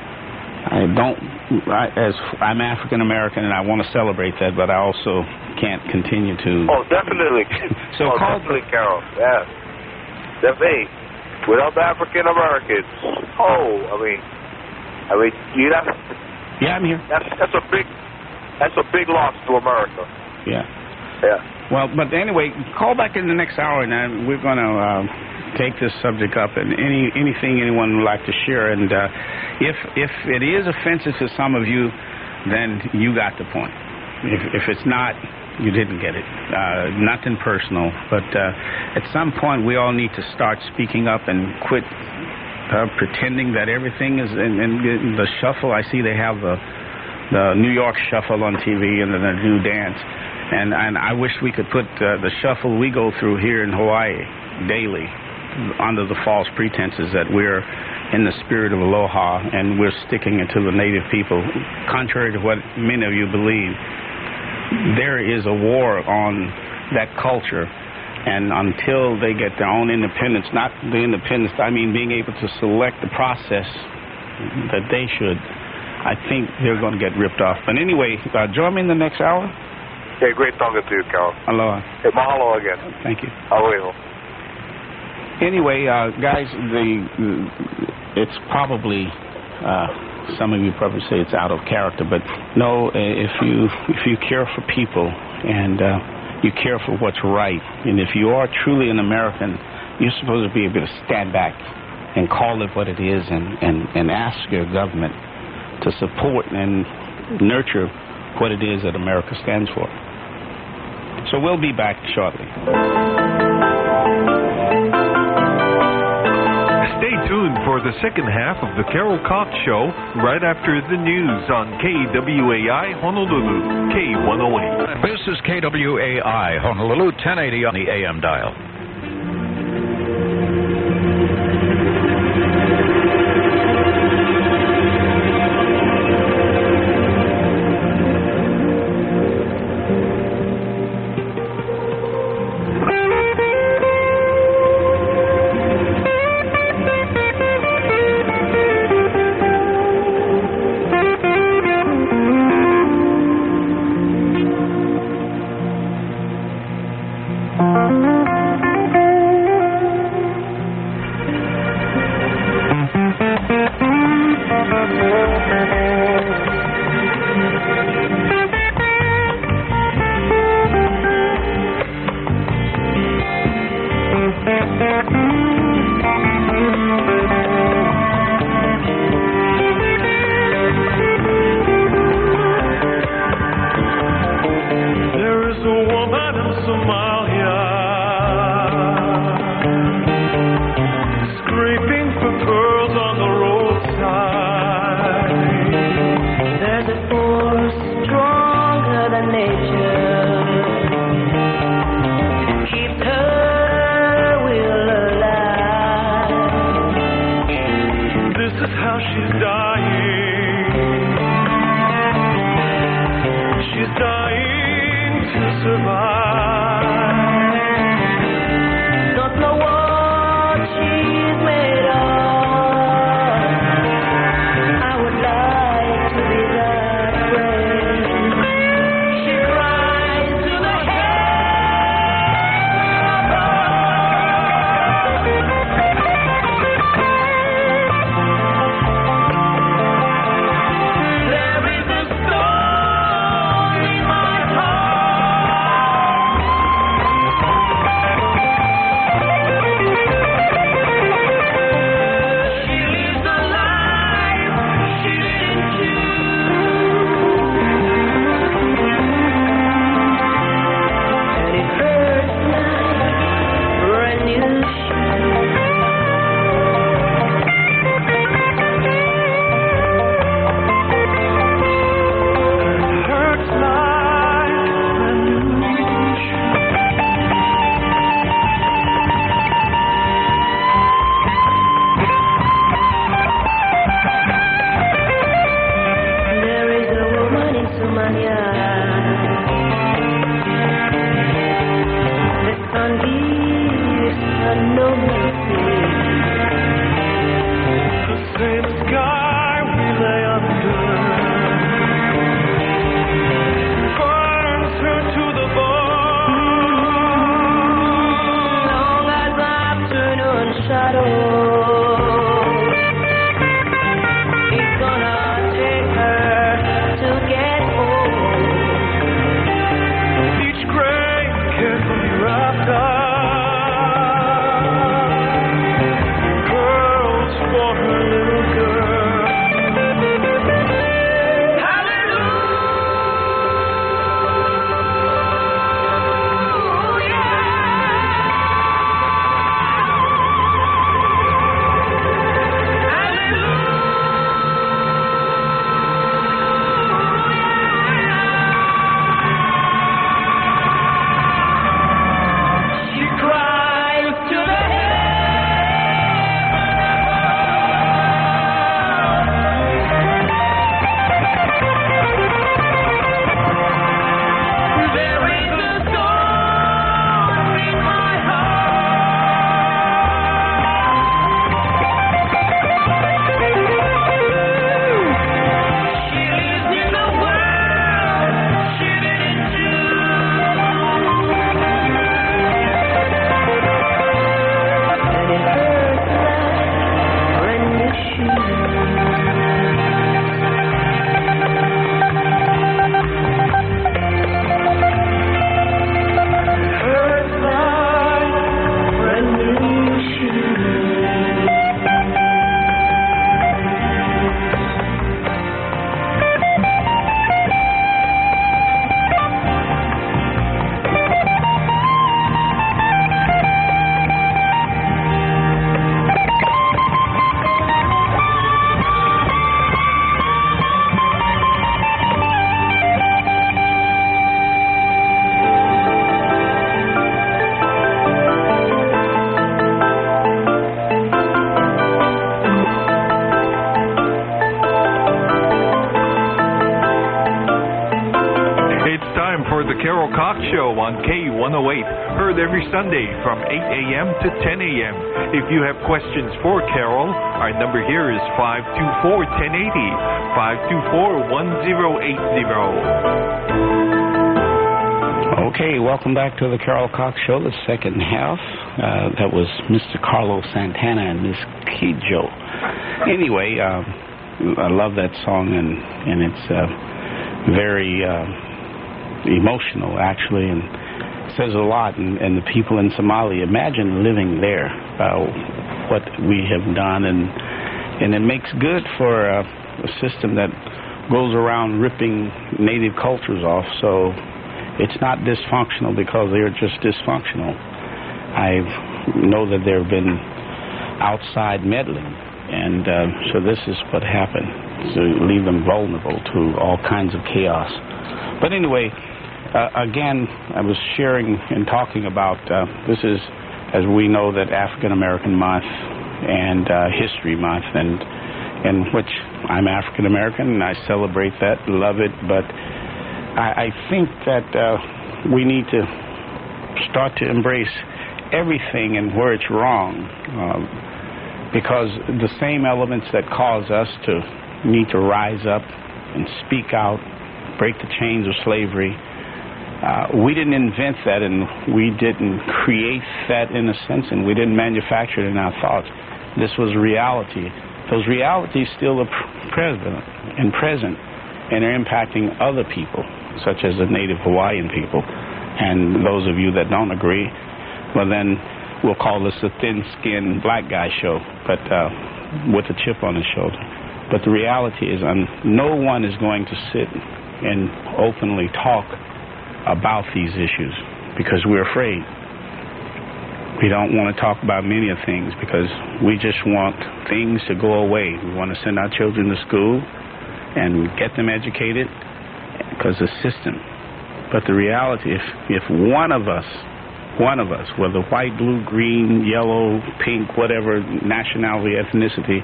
E: I'm African American, and I want to celebrate that, but I also can't continue to.
I: Oh, definitely. Definitely, Carol. Yeah, definitely. Without the African Americans, I mean, you know.
E: Yeah, I'm here.
I: That's a big loss to America.
E: Yeah.
I: Yeah.
E: Well, but anyway, call back in the next hour, and we're going to take this subject up, and anything anyone would like to share. And if it is offensive to some of you, then you got the point. If it's not, you didn't get it. Nothing personal, but at some point we all need to start speaking up and quit pretending that everything is in the shuffle. I see they have the New York shuffle on TV and the new dance, and I wish we could put the shuffle we go through here in Hawaii daily under the false pretenses that we're in the spirit of aloha and we're sticking it to the native people. Contrary to what many of you believe, there is a war on that culture, and until they get their own independence, not the independence, I mean being able to select the process that they should, I think they're going to get ripped off. But anyway, join me in the next hour.
I: Okay, great talking to you, Carol.
E: Aloha.
I: Hey, mahalo again.
E: Thank you.
I: Aloha.
E: Anyway, guys, it's probably some of you probably say it's out of character, but no, if you care for people and you care for what's right, and if you are truly an American, you're supposed to be able to stand back and call it what it is, and ask your government to support and nurture what it is that America stands for. So we'll be back shortly.
D: Stay tuned for the second half of the Carol Cox Show right after the news on KWAI Honolulu, K108.
A: This is KWAI Honolulu, 1080 on the AM dial.
H: Somalia, scraping for pearls on the roadside.
C: There's a force stronger than nature. Keep her will alive.
H: This is how she's dying. She's dying to survive.
C: Don't know what she's made of. I would like to be that way. She cries to the heaven above. There is a storm in my heart. She lives a life she didn't choose, and it hurts like brand new shoes.
H: Hurts like a new shoe.
C: There is a woman in Somalia. The sun gives her no mercy.
H: The same sky we lay under burns her to the bone.
C: Long as afternoon shadows, it's gonna take her to get home.
H: Each grain carefully wrapped up, pearls for her little girl.
C: She cries to the heaven. There is a storm in my heart. She lives in a world she didn't choose, and it hurts like brand new hurts like brand new shoes.
D: It's time for the Carol Cox Show on K108, heard every Sunday from 8 a.m. to 10 a.m. If you have questions for Carol, our number here is 524-1080, 524-1080.
E: Okay, welcome back to the Carol Cox Show, the second half. That was Mr. Carlos Santana and Miss Kijo. Anyway, I love that song, and it's very emotional, actually, and says a lot. And the people in Somalia, imagine living there, what we have done, and it makes good for a system that goes around ripping native cultures off. So It's not dysfunctional because they're just dysfunctional. I know that there have been outside meddling, and so this is what happened, to leave them vulnerable to all kinds of chaos. But anyway, again, I was sharing and talking about, this is, as we know, that African American Month and History Month, and in which I'm African American and I celebrate that, love it, but I think that we need to start to embrace everything and where it's wrong, because the same elements that cause us to need to rise up and speak out, break the chains of slavery, we didn't invent that, and we didn't create that in a sense, and we didn't manufacture it in our thoughts. This was reality. Those realities still are present, and they're impacting other people, such as the native Hawaiian people. And those of you that don't agree, well, then we'll call this a thin-skinned black guy show, but with a chip on his shoulder. But the reality is, no one is going to sit and openly talk about these issues because we're afraid. We don't want to talk about many of things because we just want things to go away. We want to send our children to school and get them educated because the system. But the reality, if one of us, whether white, blue, green, yellow, pink, whatever nationality, ethnicity,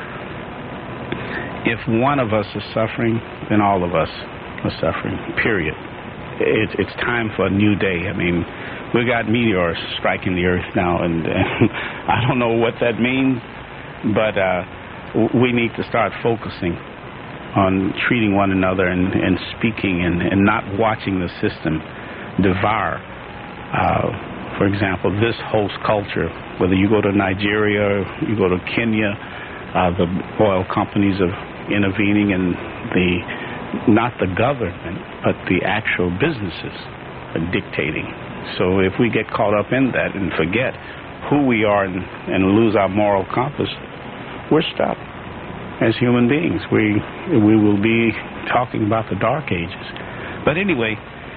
E: if one of us is suffering, then all of us are suffering, period. It's time for a new day. I mean, we got meteors striking the earth now, and I don't know what that means, but we need to start focusing on treating one another and speaking and not watching the system devour. For example, this host culture, whether you go to Nigeria, you go to Kenya, the oil companies are intervening, and not the government, but the actual businesses are dictating. So if we get caught up in that and forget who we are and lose our moral compass, we're stuck as human beings. We will be talking about the Dark Ages. But anyway,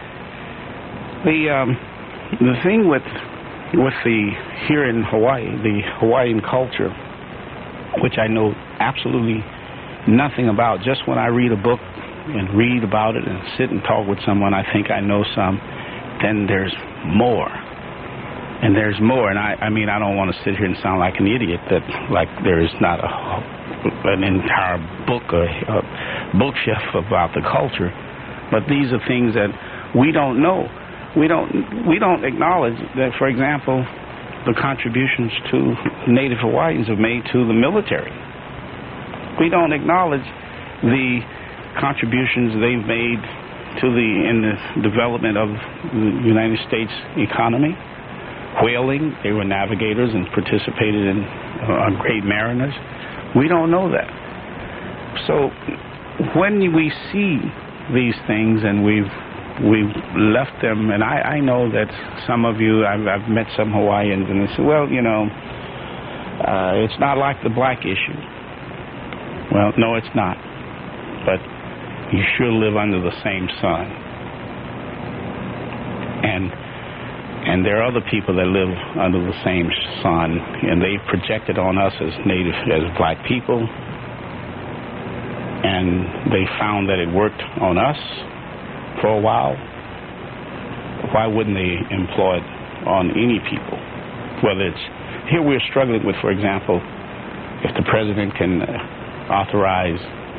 E: the thing with here in Hawaii, the Hawaiian culture, which I know absolutely nothing about, just when I read a book and read about it and sit and talk with someone, I think I know some. Then there's more. And there's more. And I mean, I don't want to sit here and sound like an idiot that like there is not an entire book or bookshelf about the culture. But these are things that we don't know. We don't acknowledge that, for example, the contributions to Native Hawaiians have made to the military. We don't acknowledge the contributions they've made in the development of the United States economy. Whaling, they were navigators and participated in great mariners. We don't know that. So when we see these things and we've left them, and I know that some of you, I've met some Hawaiians and they say, well, you know, it's not like the black issue. Well, no, it's not. But you sure live under the same sun. And there are other people that live under the same sun, and they projected on us as black people, and they found that it worked on us for a while. Why wouldn't they employ it on any people? Whether it's, here we're struggling with, for example, if the president can authorize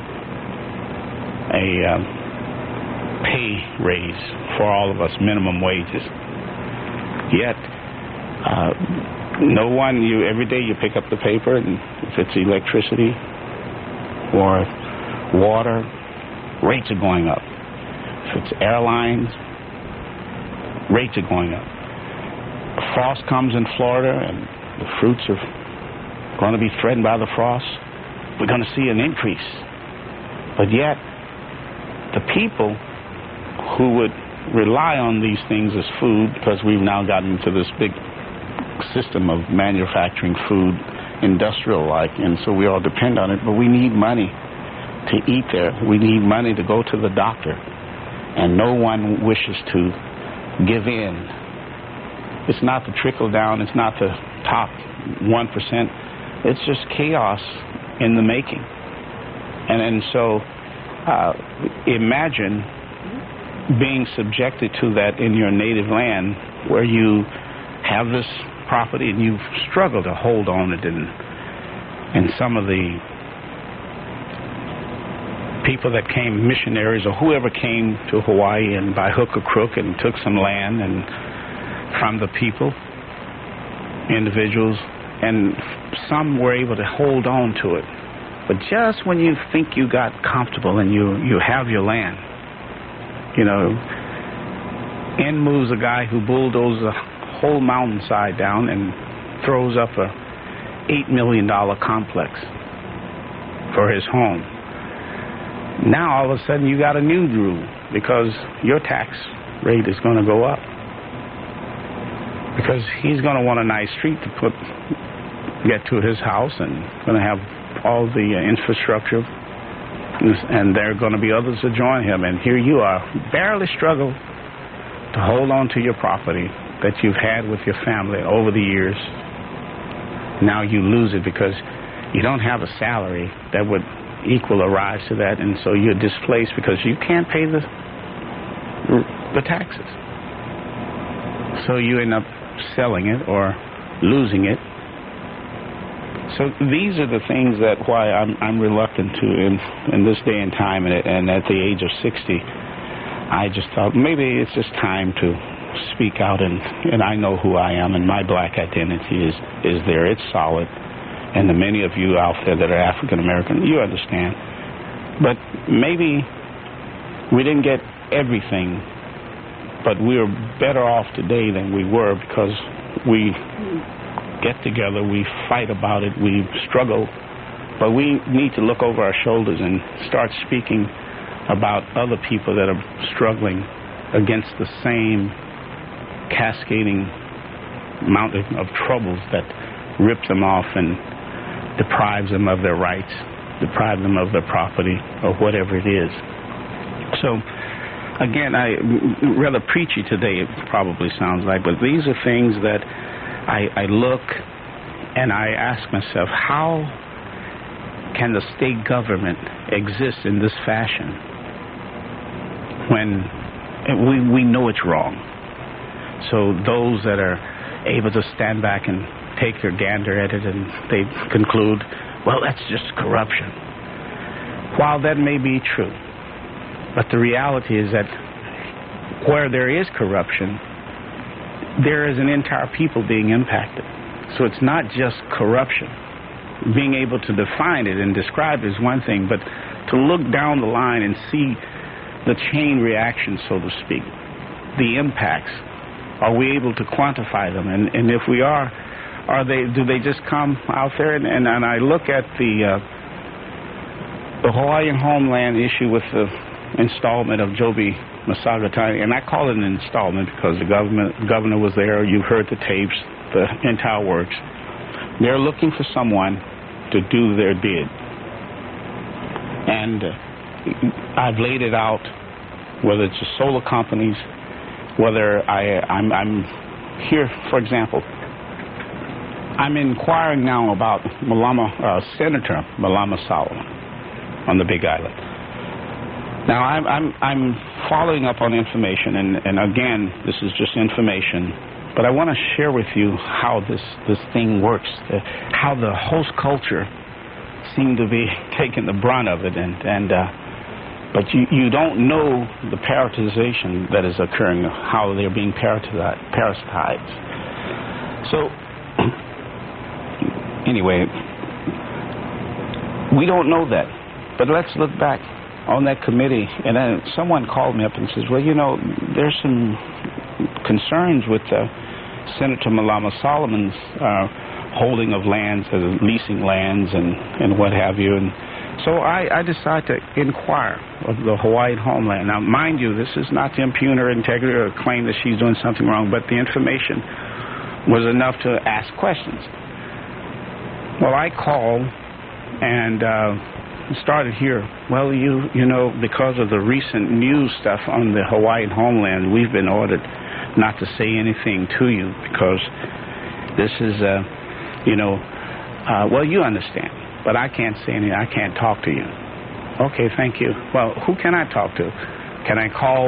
E: a pay raise for all of us, minimum wages. Yet, no one, every day you pick up the paper, and if it's electricity or water, rates are going up. If it's airlines, rates are going up. Frost comes in Florida, and the fruits are going to be threatened by the frost. We're going to see an increase. But yet, the people who would rely on these things as food, because we've now gotten into this big system of manufacturing food, industrial-like, and so we all depend on it, but we need money to eat there. We need money to go to the doctor, and no one wishes to give in. It's not the trickle down. It's not the top 1%. It's just chaos in the making. And so imagine being subjected to that in your native land, where you have this property and you struggle to hold on it, and some of the people that came, missionaries or whoever came to Hawaii and by hook or crook and took some land and from the people, individuals, and some were able to hold on to it. But just when you think you got comfortable and you have your land, you know, in moves a guy who bulldozes a whole mountainside down and throws up a $8 million complex for his home. Now all of a sudden you got a new rule because your tax rate is going to go up, because he's going to want a nice street to get to his house, and going to have all the infrastructure, and there are going to be others to join him. And here you are, barely struggle to hold on to your property that you've had with your family over the years. Now you lose it because you don't have a salary that would equal or rise to that, and so you're displaced because you can't pay the taxes. So you end up selling it or losing it. So these are the things that why I'm reluctant to in this day and time, and at the age of 60, I just thought maybe it's just time to speak out, and I know who I am, and my black identity is there. It's solid. And the many of you out there that are African American, you understand. But maybe we didn't get everything, but we're better off today than we were because we get together, we fight about it, we struggle, but we need to look over our shoulders and start speaking about other people that are struggling against the same cascading mountain of troubles that rip them off and deprives them of their rights, deprive them of their property, or whatever it is. So, again, I rather preachy today, it probably sounds like, but these are things that I look and I ask myself, how can the state government exist in this fashion when we know it's wrong? So those that are able to stand back and take their gander at it, and they conclude, well, that's just corruption. While that may be true, but the reality is that where there is corruption, there is an entire people being impacted. So it's not just corruption. Being able to define it and describe it is one thing, but to look down the line and see the chain reaction, so to speak, the impacts, are we able to quantify them? And if we are do they just come out there? And I look at the Hawaiian Homeland issue with the installment of Joby Masagatani, and I call it an installment because the governor was there. You've heard the tapes, the entire works. They're looking for someone to do their bid. And I've laid it out, whether it's the solar companies, whether I'm here, for example, I'm inquiring now about Senator Malama Solomon on the Big Island. Now, I'm following up on information, and again, this is just information, but I want to share with you how this thing works, how the host culture seemed to be taking the brunt of it, but you don't know the parasitization that is occurring, how they're being parasitized. So, anyway, we don't know that, but let's look back on that committee, and then someone called me up and says, well, you know, there's some concerns with Senator Malama Solomon's holding of lands, leasing lands, and what have you. And so I decided to inquire of the Hawaiian Homeland. Now, mind you, this is not to impugn her integrity or claim that she's doing something wrong, but the information was enough to ask questions. Well, I called and started here. Well, you know, because of the recent news stuff on the Hawaiian Homeland, we've been ordered not to say anything to you because this is, well, you understand, but I can't say anything. I can't talk to you. Okay, thank you. Well, who can I talk to? Can I call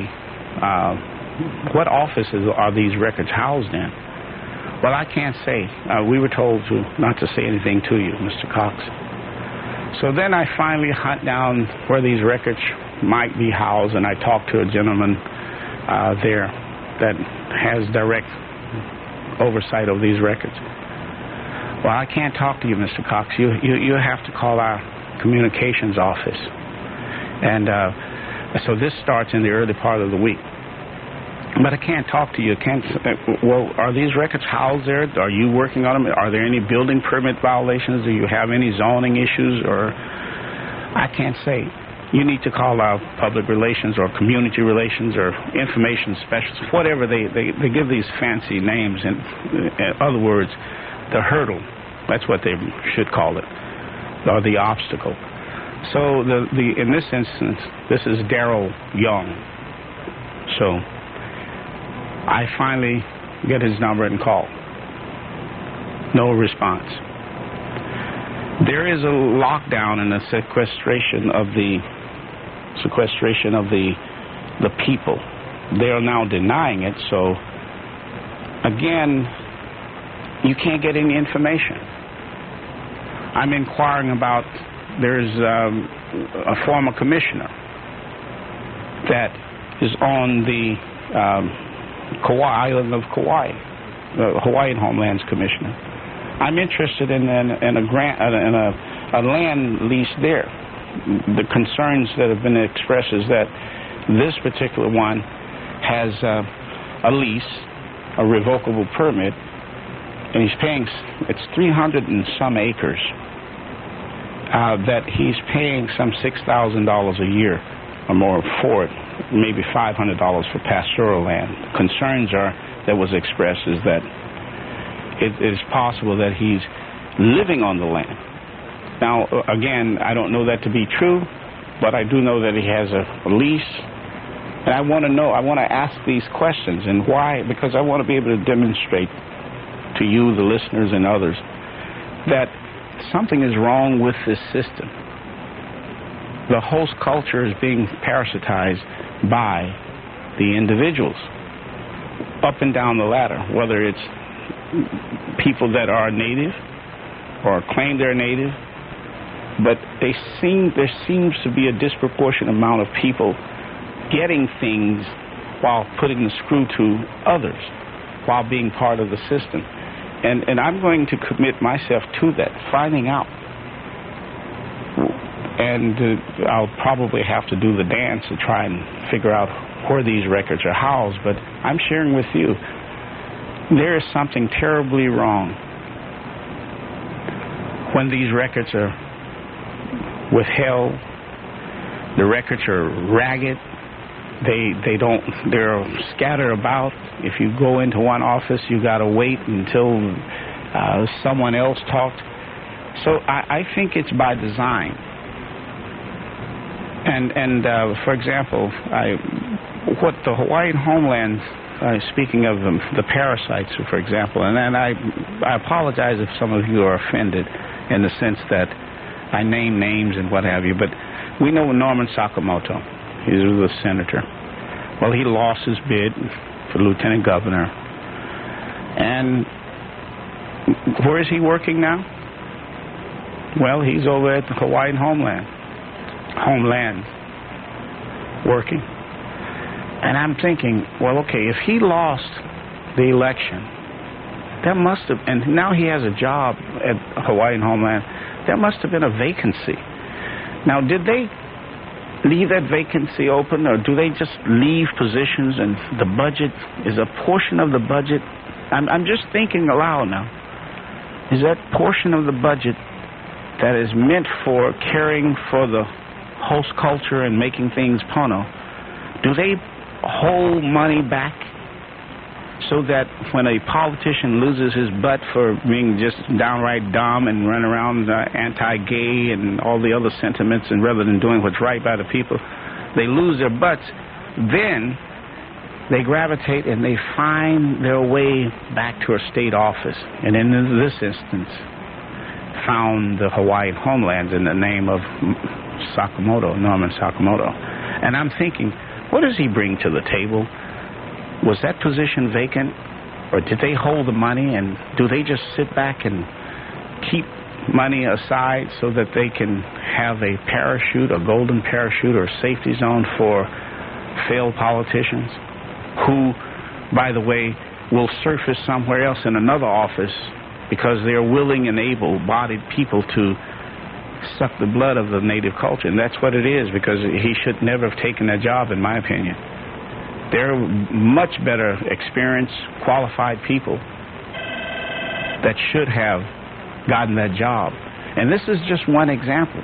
E: what offices are these records housed in? Well, I can't say. We were told not to say anything to you, Mr. Cox. So then I finally hunt down where these records might be housed, and I talk to a gentleman there that has direct oversight of these records. Well, I can't talk to you, Mr. Cox. You have to call our communications office. And so this starts in the early part of the week. But I can't talk to you. Well, are these records housed there? Are you working on them? Are there any building permit violations? Do you have any zoning issues? Or I can't say. You need to call our public relations or community relations or information specialists, whatever they give these fancy names. In other words, the hurdle. That's what they should call it, or the obstacle. So in this instance, this is Darrell Young. So I finally get his number and call. No response. There is a lockdown and a sequestration of the people. They are now denying it. So again, you can't get any information. I'm inquiring about. There's a former commissioner that is on the island of Kauai, the Hawaiian Homelands Commissioner. I'm interested in a land lease there. The concerns that have been expressed is that this particular one has a lease, a revocable permit, and he's paying. It's 300 and some acres. That he's paying some $6,000 a year or more for it, maybe $500 for pastoral land. Concerns that was expressed is that it is possible that he's living on the land. Now, again, I don't know that to be true, but I do know that he has a lease. And I want to ask these questions. And why? Because I want to be able to demonstrate to you, the listeners and others, that something is wrong with this system. The host culture is being parasitized by the individuals up and down the ladder, whether it's people that are native or claim they're native, but there seems to be a disproportionate amount of people getting things while putting the screw to others, while being part of the system. And I'm going to commit myself to that, finding out. And I'll probably have to do the dance to try and figure out where these records are housed. But I'm sharing with you, there is something terribly wrong when these records are withheld. The records are ragged. They're scattered about. If you go into one office, you got to wait until someone else talks. So I think it's by design. And for example, what the Hawaiian Homeland, speaking of the parasites, for example, and then I apologize if some of you are offended in the sense that I name names and what have you, but we know Norman Sakamoto. He was a senator. Well, he lost his bid for lieutenant governor. And where is he working now? Well, he's over at the Hawaiian Homeland working. And I'm thinking, well, okay, if he lost the election, that must have, and now he has a job at Hawaiian Homeland, there must have been a vacancy. Now, did they leave that vacancy open, or do they just leave positions and the budget is a portion of the budget? I'm just thinking aloud now. Is that portion of the budget that is meant for caring for the host culture and making things pono, do they hold money back so that when a politician loses his butt for being just downright dumb and run around anti-gay and all the other sentiments, and rather than doing what's right by the people, they lose their butts, then they gravitate and they find their way back to a state office. And in this instance, found the Hawaiian homelands in the name of Norman Sakamoto. And I'm thinking, what does he bring to the table? Was that position vacant? Or did they hold the money, and do they just sit back and keep money aside so that they can have a parachute, a golden parachute or safety zone for failed politicians who, by the way, will surface somewhere else in another office because they're willing and able-bodied people to suck the blood of the native culture. And that's what it is, because he should never have taken that job, in my opinion. They're much better experienced, qualified people that should have gotten that job. And this is just one example.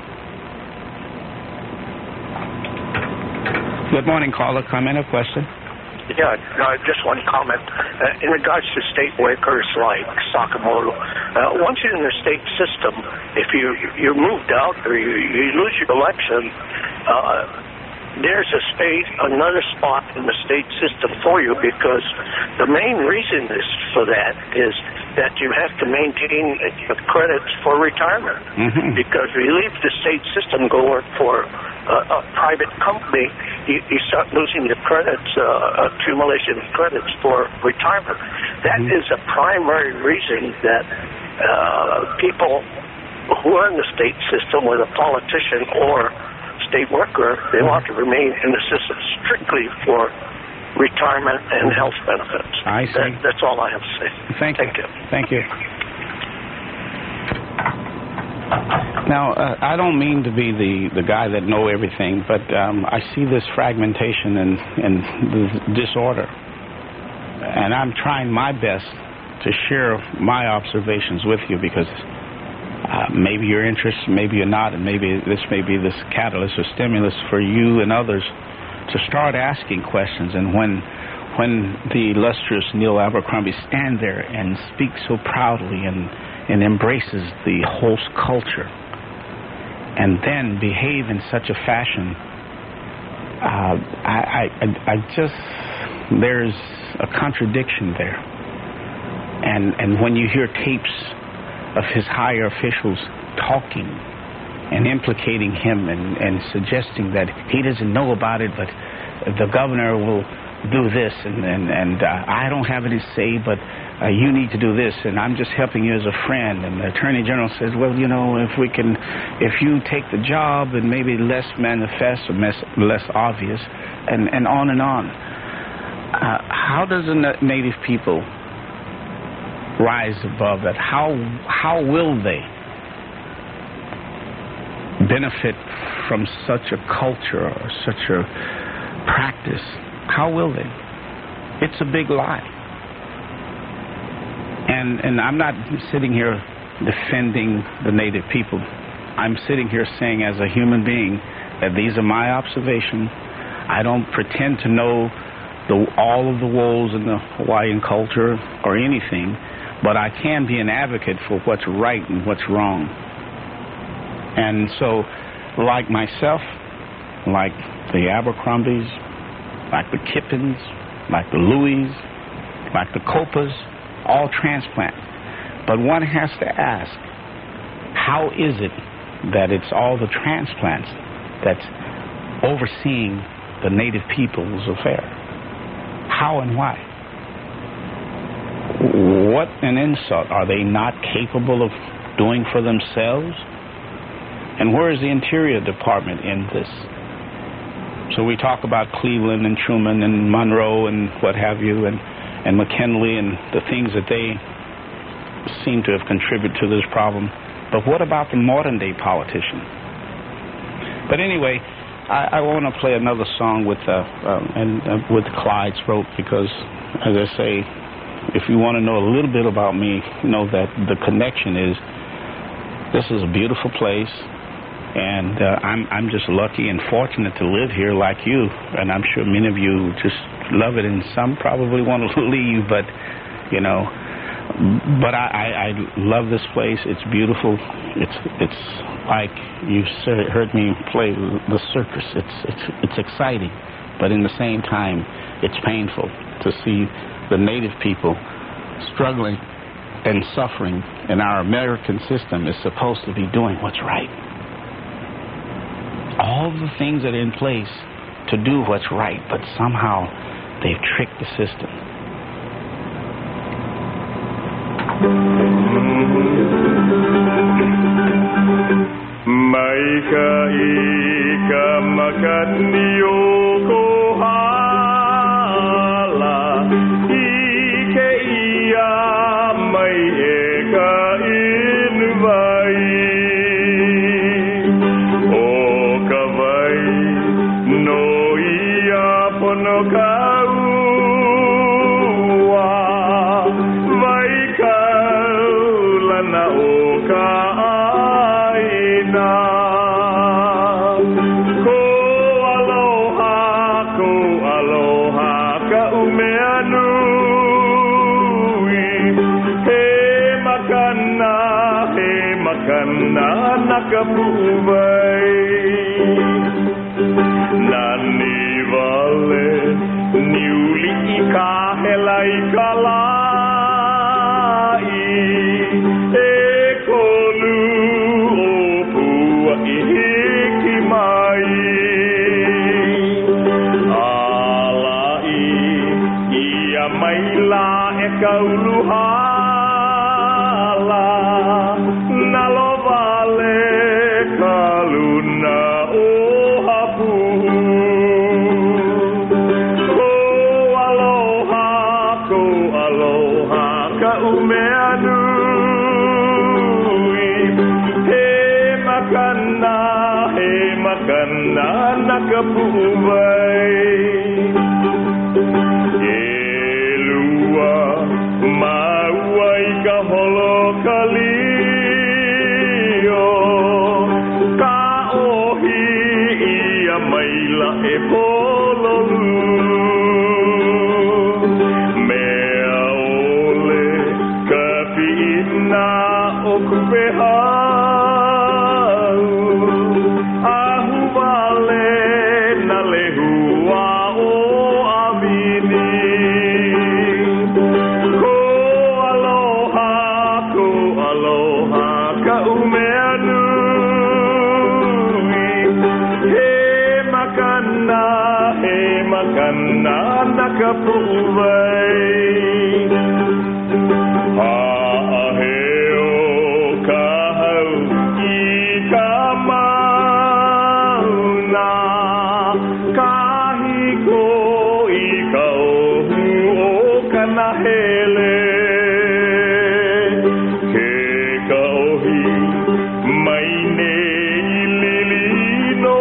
E: Good morning, caller. Comment or question?
J: Yeah, just one comment. In regards to state workers like Sakamoto, once you're in the state system, if you're moved out or you lose your election, there's another spot in the state system for you, because the main reason for that is that you have to maintain credits for retirement. Mm-hmm. Because if you leave the state system, go work for a private company, you start losing your credits, accumulation of credits for retirement. That is a primary reason that people who are in the state system, whether politician or state worker, they want to remain in the system strictly for retirement and health benefits.
E: I see.
J: That's all I have to say.
E: Thank you. Thank you. Now, I don't mean to be the guy that know everything, but I see this fragmentation and disorder. And I'm trying my best to share my observations with you, because maybe you're interested, maybe you're not, and maybe this may be this catalyst or stimulus for you and others to start asking questions. And when the illustrious Neil Abercrombie stand there and speak so proudly and embraces the host culture, and then behave in such a fashion, I just, there's a contradiction there. And when you hear tapes of his higher officials talking and implicating him and suggesting that he doesn't know about it, but the governor will do this, and I don't have any say, but you need to do this, and I'm just helping you as a friend. And the Attorney General says, well, you know, if you take the job, and maybe less manifest or less obvious, and on and on. How does the native people rise above that? How will they benefit from such a culture or such a practice? How will they? It's a big lie. And I'm not sitting here defending the native people. I'm sitting here saying, as a human being, that these are my observations. I don't pretend to know all of the woes in the Hawaiian culture or anything, but I can be an advocate for what's right and what's wrong. And so, like myself, like the Abercrombies, like the Kippens, like the Louis, like the Copas, all transplant. But one has to ask, how is it that it's all the transplants that's overseeing the native people's affair? How and why? What an insult. Are they not capable of doing for themselves? And where is the Interior Department in this? So we talk about Cleveland and Truman and Monroe and what have you, and McKinley and the things that they seem to have contributed to this problem. But what about the modern day politician? But anyway, I want to play another song with Clyde's throat, because, as I say, if you want to know a little bit about me, know that the connection is, this is a beautiful place, and I'm just lucky and fortunate to live here like you, and I'm sure many of you just love it, and some probably want to leave, but, you know, but I love this place. It's beautiful. It's like you heard me play the circus. It's exciting, but in the same time, It's painful to see the native people struggling and suffering, and our American system is supposed to be doing what's right. All the things that are in place to do what's right, but somehow they've tricked the system.
H: Maika ika makatnio kohala ike ia mai eka invai o kawai no ia pono kaua vai kaulana o ka Nakapubai Nani vale Niuli ika helai kalai E kolu opua ihiki mai Alai ia maila e kauluhala Nalo vale kaluna o hapu ko aloha ka umeanui he makana nakapuwai elua mauai ka holo kali maila e pololu mea ole ka pina o kupehau ahu vale na lehua o avini ko aloha ka umeanu makana nakapuwai Ha'aheo kahau I kamauna Kahiko I kauhu o kanahele Ke kauhi maine ililino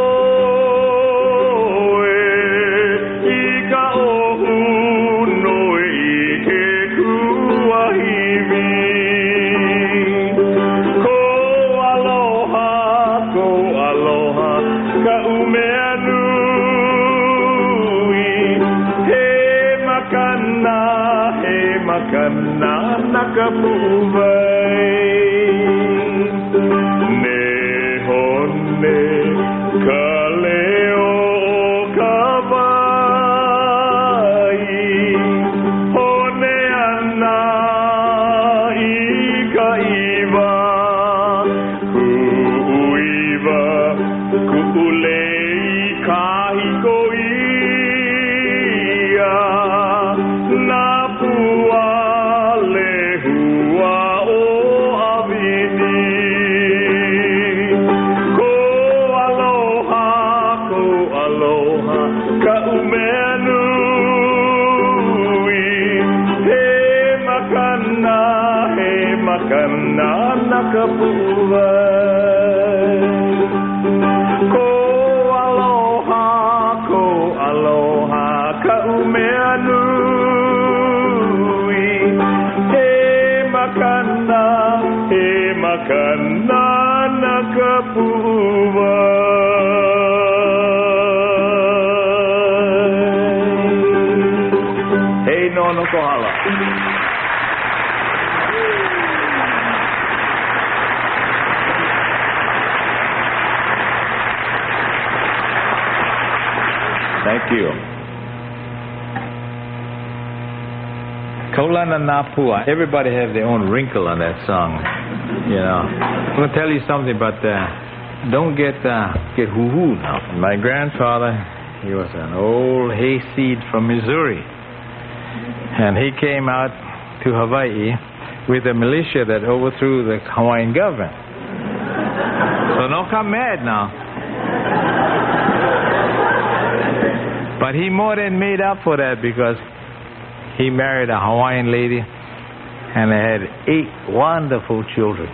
H: Makana nakapuwai Nehone kaleo kawai Hone ana ika iwa Kuuiwa kuulei kahiko ia Napua lehua o avini Ko aloha ka umeanui He makana nakapuwai Ko aloha ka umeanui He makana nakapuwai Hey no kohala
G: Thank you. Kaulana Napua. Everybody has their own wrinkle on that song. You know. I'm going to tell you something, but don't get hoo-hoo now. My grandfather, he was an old hayseed from Missouri. And he came out to Hawaii with a militia that overthrew the Hawaiian government. So don't come mad now. But he more than made up for that because he married a Hawaiian lady and they had 8 wonderful children.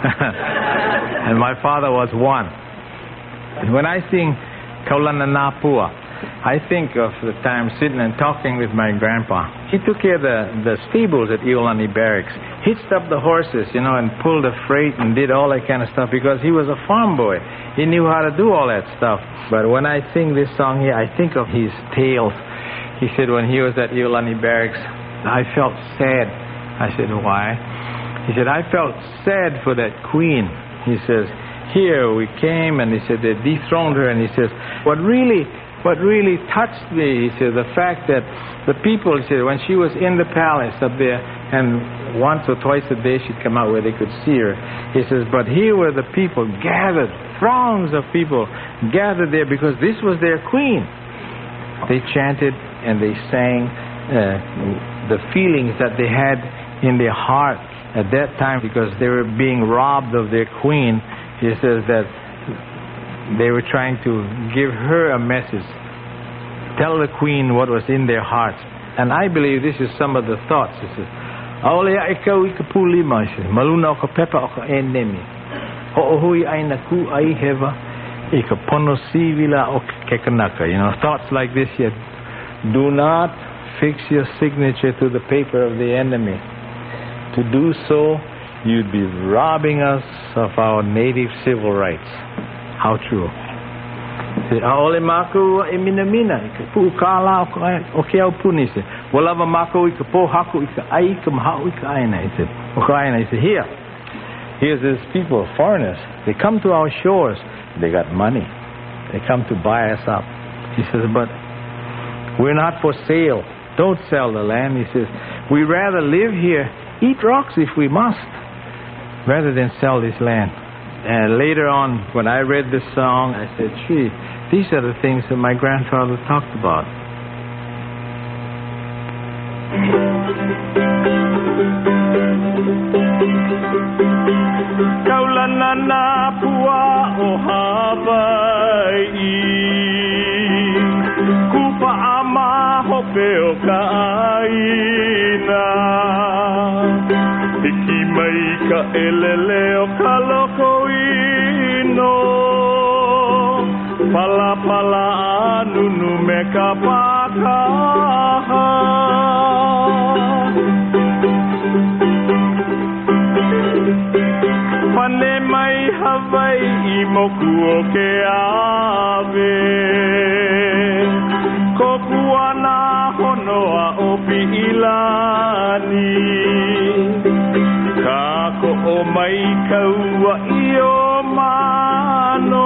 G: And my father was one. And when I sing Kaulana Napua, I think of the time sitting and talking with my grandpa. He took care of the stables at Iolani Barracks, hitched up the horses, you know, and pulled the freight and did all that kind of stuff because he was a farm boy. He knew how to do all that stuff. But when I sing this song here, I think of his tales. He said when he was at Iolani Barracks, I felt sad. I said, why? He said, I felt sad for that queen. He says, here we came, and he said they dethroned her, and he says, what really touched me, he said, the fact that the people, he said, when she was in the palace up there, and once or twice a day she'd come out where they could see her, he says, but here were the people gathered, throngs of people gathered there because this was their queen. They chanted and they sang the feelings that they had in their heart at that time because they were being robbed of their queen. He says that they were trying to give her a message, tell the queen what was in their hearts. And I believe this is some of the thoughts. He says, Aolea ikaw ikapulima, maluna o ka pepa o ka enemi. Ho'ohui aina ku ai heva ikapono sivila o kekanaka. You know, thoughts like this here. Do not fix your signature to the paper of the enemy. To do so, you'd be robbing us of our native civil rights. How true. Aole mako e minamina pu kala o ke au puni se walava mako I ka po haku I ka ai ka mahau I ka aina I said o ka aina I said here's these people, foreigners, they come to our shores, they got money, they come to buy us up. He says, but we're not for sale, don't sell the land. He says, we rather live here, eat rocks if we must, rather than sell this land. And later on, when I read this song, I said, gee, these are the things that my grandfather talked about.
H: Kaulana Napua o Hawaii Kupa ama hope o kaaina Hiki mai ka elele o ka loko ino Pala pala anunu me ka pakaha Pane mai Hawaii moku o ke ave Kokua na honoa o piilani Kako o mai kaua I o mano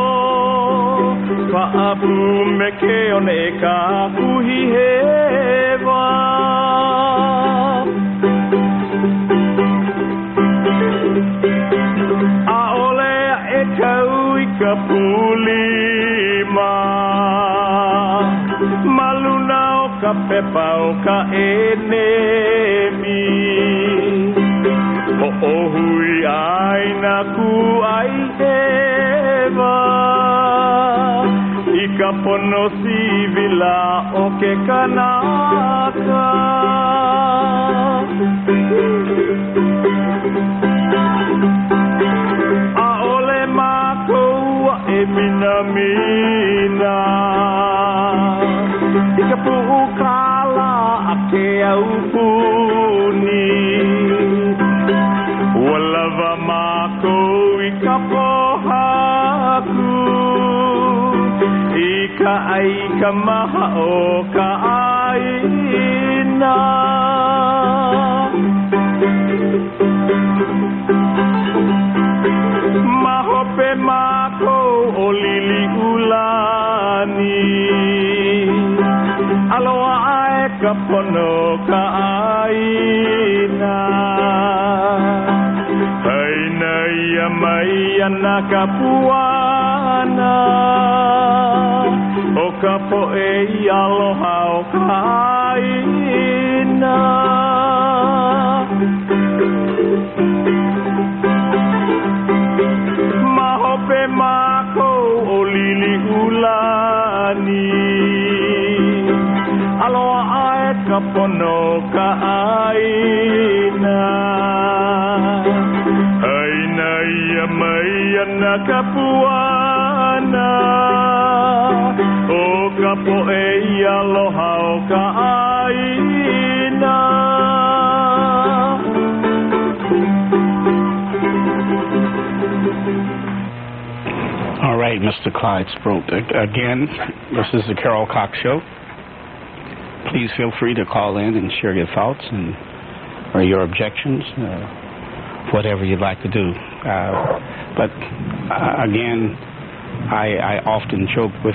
H: Paapu me ke one ka kuhi hewa Ka pulima Maluna o ka pepa o ka enemi Ho'ohui aina ku ai hewa I ka pono sivila o ke kanaka Minamina Ika puukala ake au puni Walava mako ika pohaku Ika aika maha o ka aina Mahope mako o lili ulani Aloha ae ka pono ka ai ana kapuana o ka po'e I aloha o ka ina mahope mako o lili ulani aloha ae ka pono ka aina aina ia mai ana kapuana o ka po'e I aloha o ka aina
E: All right, Mr. Clyde Sproat. Again, this is the Carol Cox Show. Please feel free to call in and share your thoughts or your objections, whatever you'd like to do. But again, I often joke with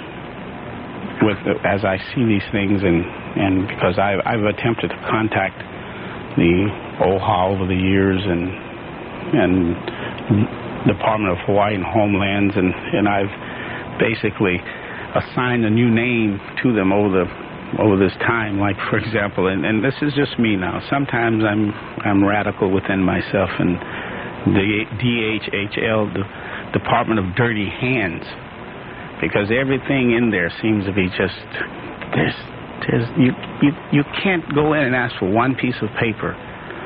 E: as I see these things, and because I've attempted to contact the OHA over the years and Department of Hawaii and Homelands, and I've basically assigned a new name to them over this time. Like, for example, and this is just me now. Sometimes I'm radical within myself, and the DHHL, the Department of Dirty Hands, because everything in there seems to be just you can't go in and ask for one piece of paper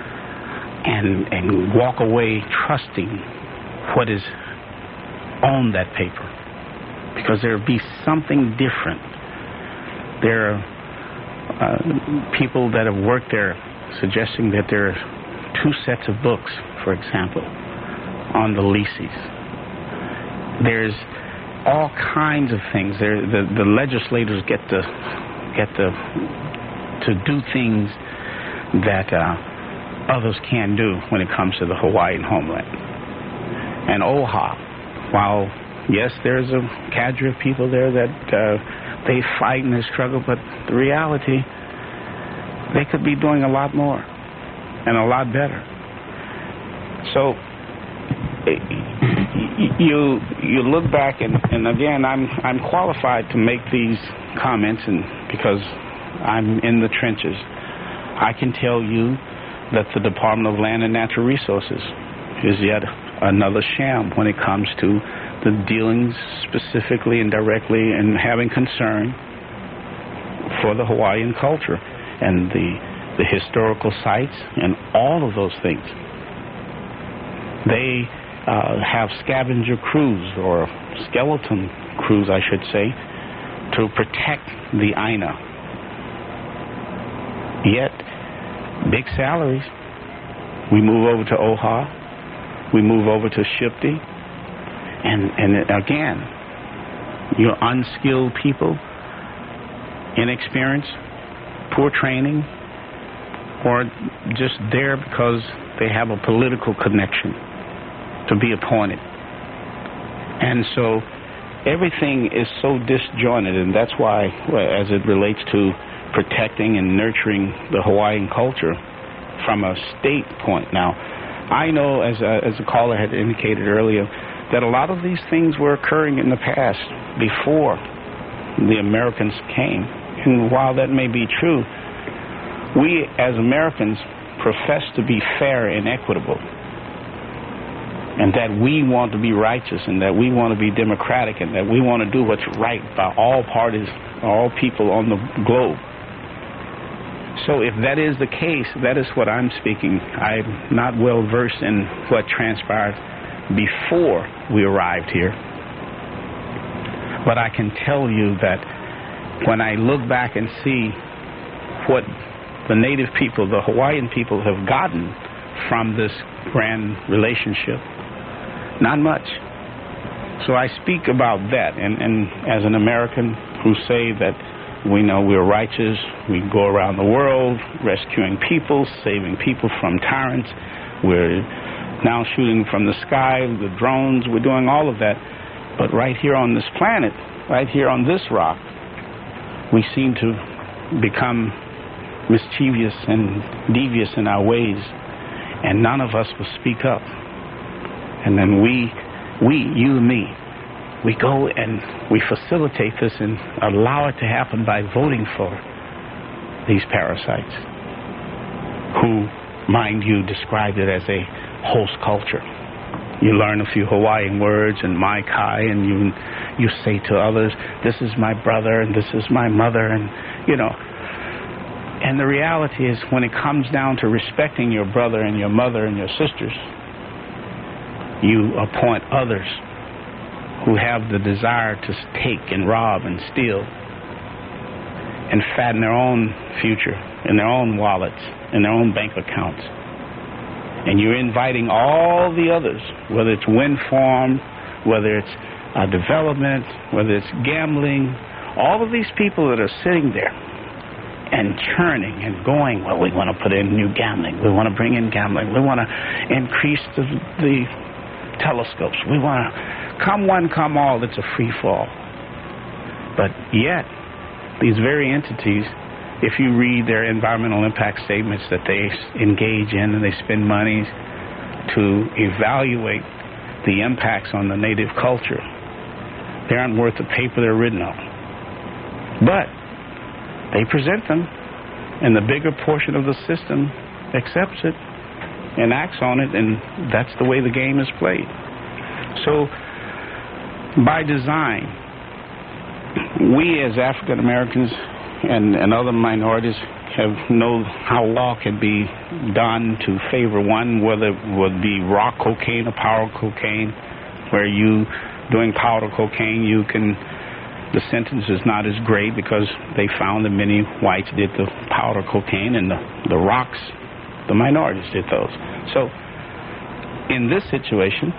E: and walk away trusting what is on that paper, because there will be something different. There are people that have worked there suggesting that there are 2 sets of books, for example, on the leases. There's all kinds of things. The legislators get to do things that others can't do when it comes to the Hawaiian homeland. And OHA, while yes, there's a cadre of people there that they fight and they struggle, but the reality, they could be doing a lot more and a lot better. So you look back, and again, I'm qualified to make these comments, and because I'm in the trenches, I can tell you that the Department of Land and Natural Resources is yet another sham when it comes to the dealings specifically and directly and having concern for the Hawaiian culture and the historical sites and all of those things. They have scavenger crews, or skeleton crews, I should say, to protect the Aina. Yet, big salaries. We move over to OHA. We move over to Shipti, and again, you're unskilled people, inexperienced, poor training, or just there because they have a political connection to be appointed. And so everything is so disjointed, and that's why, as it relates to protecting and nurturing the Hawaiian culture from a state point. Now, I know, as the caller had indicated earlier, that a lot of these things were occurring in the past before the Americans came. And while that may be true, we as Americans profess to be fair and equitable, and that we want to be righteous, and that we want to be democratic, and that we want to do what's right by all parties, all people on the globe. So if that is the case, that is what I'm speaking. I'm not well versed in what transpired before we arrived here. But I can tell you that when I look back and see what the native people, the Hawaiian people, have gotten from this grand relationship, not much. So I speak about that, and as an American who say that we know we're righteous, we go around the world rescuing people, saving people from tyrants, we're now shooting from the sky, the drones, we're doing all of that. But right here on this planet, right here on this rock, we seem to become mischievous and devious in our ways, and none of us will speak up. And then we you and me, we go and we facilitate this and allow it to happen by voting for these parasites who, mind you, described it as a host culture. You learn a few Hawaiian words and Mai Kai, and you say to others, this is my brother and this is my mother, and and the reality is, when it comes down to respecting your brother and your mother and your sisters, you appoint others who have the desire to take and rob and steal and fatten their own future in their own wallets, in their own bank accounts. And you're inviting all the others, whether it's wind farm, whether it's development, whether it's gambling, all of these people that are sitting there and churning and going, well, we want to put in new gambling, we want to bring in gambling, we want to increase the telescopes, we want to come one, come all. It's a free fall. But yet, these very entities, if you read their environmental impact statements that they engage in, and they spend money to evaluate the impacts on the native culture, they aren't worth the paper they're written on. But they present them, and the bigger portion of the system accepts it and acts on it, and that's the way the game is played. So, by design, we as African Americans and other minorities know how law can be done to favor one, whether it would be rock cocaine or powder cocaine, where you, doing powder cocaine, the sentence is not as great because they found that many whites did the powder cocaine, and the rocks, the minorities did those. So, in this situation,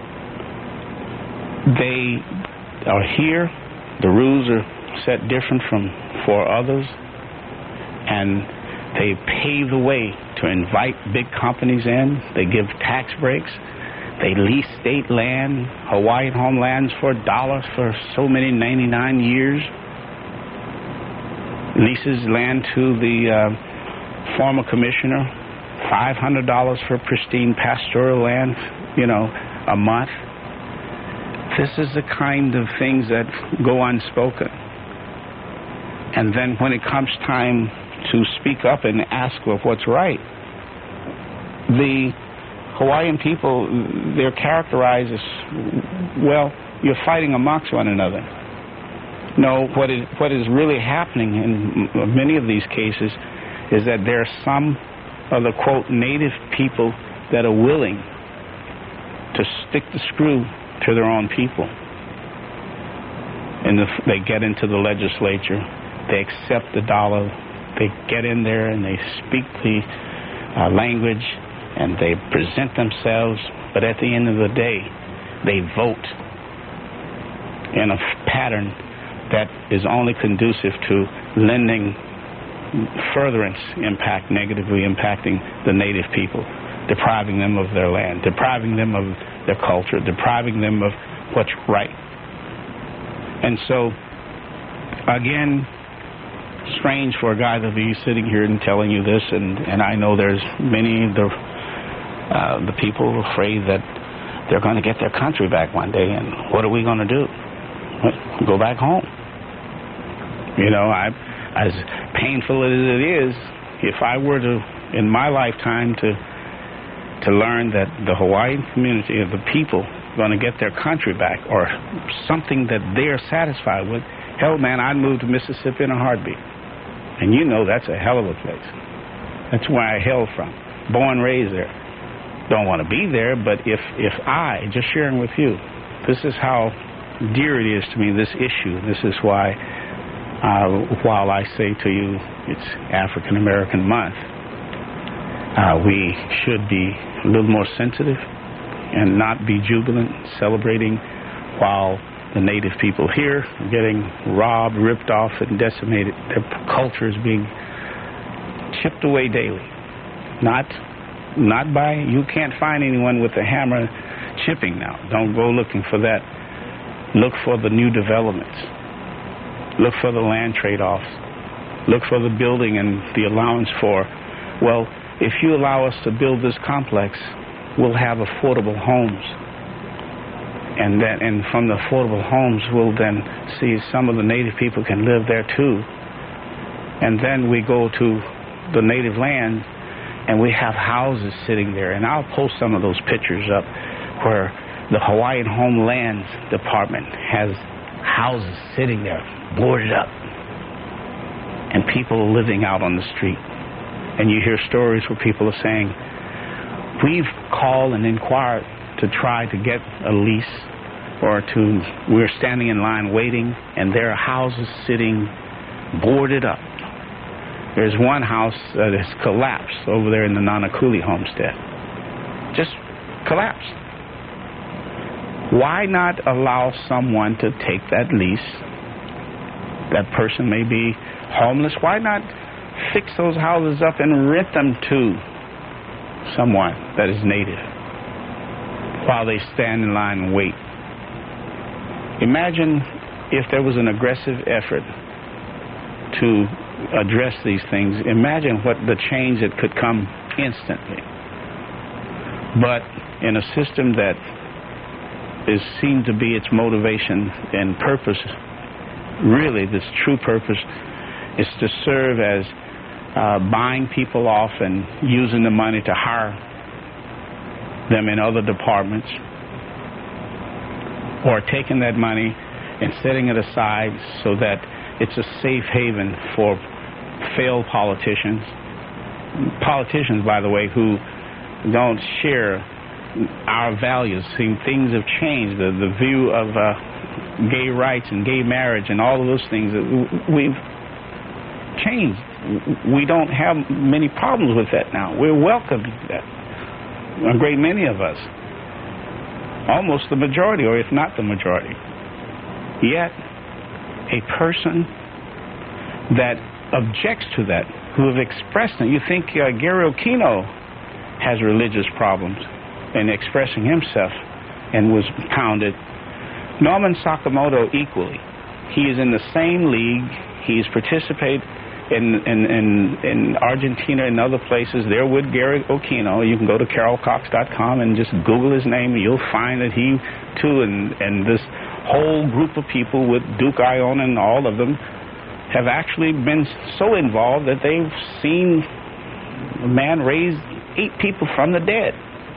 E: they are here, the rules are set different for others, and they pave the way to invite big companies in. They give tax breaks. They lease state land, Hawaiian homelands, for $1 for so many 99 years. Leases land to the former commissioner, $500 for pristine pastoral land, a month. This is the kind of things that go unspoken. And then when it comes time to speak up and ask of what's right, the Hawaiian people, they're characterized as, well, you're fighting amongst one another. No, what is really happening in many of these cases is that there are some of the, quote, native people that are willing to stick the screw to their own people. And they get into the legislature, they accept the dollar, they get in there and they speak the language, and they present themselves, but at the end of the day, they vote in a pattern that is only conducive to lending furtherance impact, negatively impacting the native people, depriving them of their land, depriving them of their culture, depriving them of what's right. And so, again, strange for a guy to be sitting here and telling you this, and I know there's many of the people afraid that they're going to get their country back one day, and what are we going to do? Go back home. As painful as it is, if I were to, in my lifetime, to learn that the Hawaiian community of the people are going to get their country back, or something that they're satisfied with, hell, man, I'd move to Mississippi in a heartbeat. And that's a hell of a place. That's where I hail from. Born, raised there. Don't want to be there, but if I, just sharing with you, this is how dear it is to me, this issue. This is why, while I say to you it's African American Month, we should be a little more sensitive and not be jubilant, celebrating while the native people here are getting robbed, ripped off, and decimated. Their culture is being chipped away daily. Not by, you can't find anyone with a hammer chipping now. Don't go looking for that. Look for the new developments. Look for the land trade-offs. Look for the building and the allowance for, well, if you allow us to build this complex, we'll have affordable homes. And from the affordable homes, we'll then see some of the native people can live there too. And then we go to the native land, and we have houses sitting there. And I'll post some of those pictures up where the Hawaiian Homelands Department has houses sitting there, boarded up, and people living out on the street. And you hear stories where people are saying, we've called and inquired to try to get a lease, we're standing in line waiting, and there are houses sitting boarded up. There's one house that has collapsed over there in the Nanakuli homestead. Just collapsed. Why not allow someone to take that lease? That person may be homeless. Why not fix those houses up and rent them to someone that is native while they stand in line and wait? Imagine if there was an aggressive effort to address these things. Imagine what the change that could come instantly. But in a system that seemed to be its motivation and purpose, really this true purpose is to serve as buying people off and using the money to hire them in other departments, or taking that money and setting it aside so that it's a safe haven for failed politicians. Politicians, by the way, who don't share our values. See, things have changed. The view of gay rights and gay marriage and all of those things, we've changed. We don't have many problems with that now. We're welcoming that. A great many of us. Almost the majority, or if not the majority. Yet, a person that objects to that, who have expressed it. You think Gary Okino has religious problems in expressing himself and was pounded. Norman Sakamoto equally. He is in the same league. He's participated in Argentina and other places. There with Gary Okino. You can go to carolcox.com and just Google his name, and you'll find that he too and this whole group of people with Duke Iona and all of them have actually been so involved that they've seen a man raise 8 people from the dead.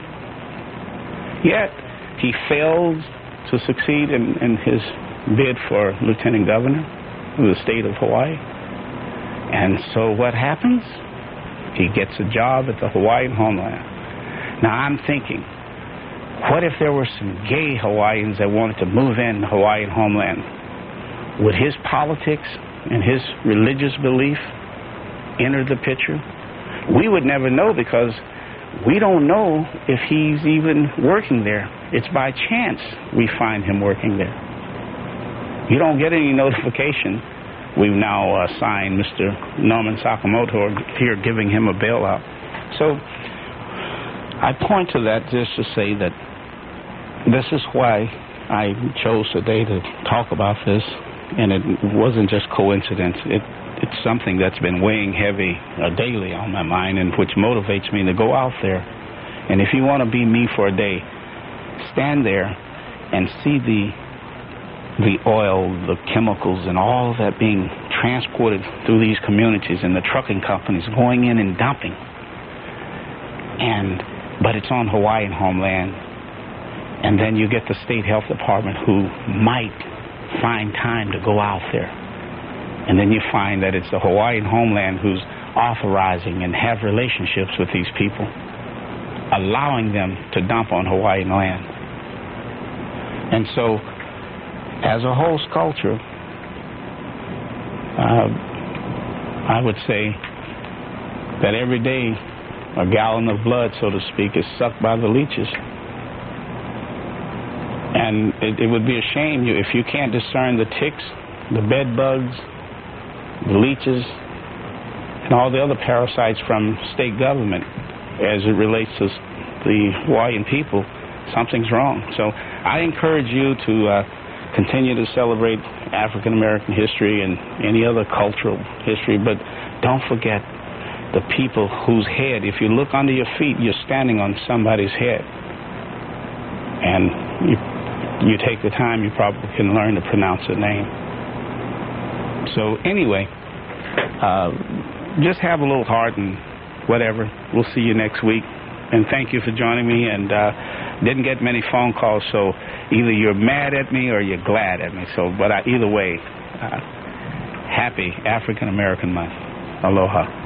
E: Yet he failed to succeed in his bid for lieutenant governor of the state of Hawaii. And so what happens? He gets a job at the Hawaiian Homeland. Now I'm thinking, what if there were some gay Hawaiians that wanted to move in the Hawaiian Homeland? Would his politics and his religious belief enter the picture? We would never know, because we don't know if he's even working there. It's by chance we find him working there. You don't get any notification. We've now signed Mr. Norman Sakamoto here, giving him a bailout. So I point to that just to say that this is why I chose today to talk about this, and it wasn't just coincidence. It's something that's been weighing heavy daily on my mind, and which motivates me to go out there. And if you want to be me for a day, stand there and see the oil, the chemicals, and all of that being transported through these communities, and the trucking companies going in and dumping. But it's on Hawaiian homeland. And then you get the state health department who might find time to go out there. And then you find that it's the Hawaiian homeland who's authorizing and have relationships with these people, allowing them to dump on Hawaiian land. And so, as a whole culture, I would say that every day a gallon of blood, so to speak, is sucked by the leeches. And it would be a shame if you can't discern the ticks, the bed bugs, the leeches, and all the other parasites from state government as it relates to the Hawaiian people. Something's wrong. So I encourage you to continue to celebrate African American history and any other cultural history, but don't forget the people whose head, if you look under your feet, you're standing on somebody's head. And you take the time, you probably can learn to pronounce the name. So anyway, just have a little heart and whatever. We'll see you next week. And thank you for joining me. And didn't get many phone calls, so either you're mad at me or you're glad at me. So, but either way, happy African American Month. Aloha.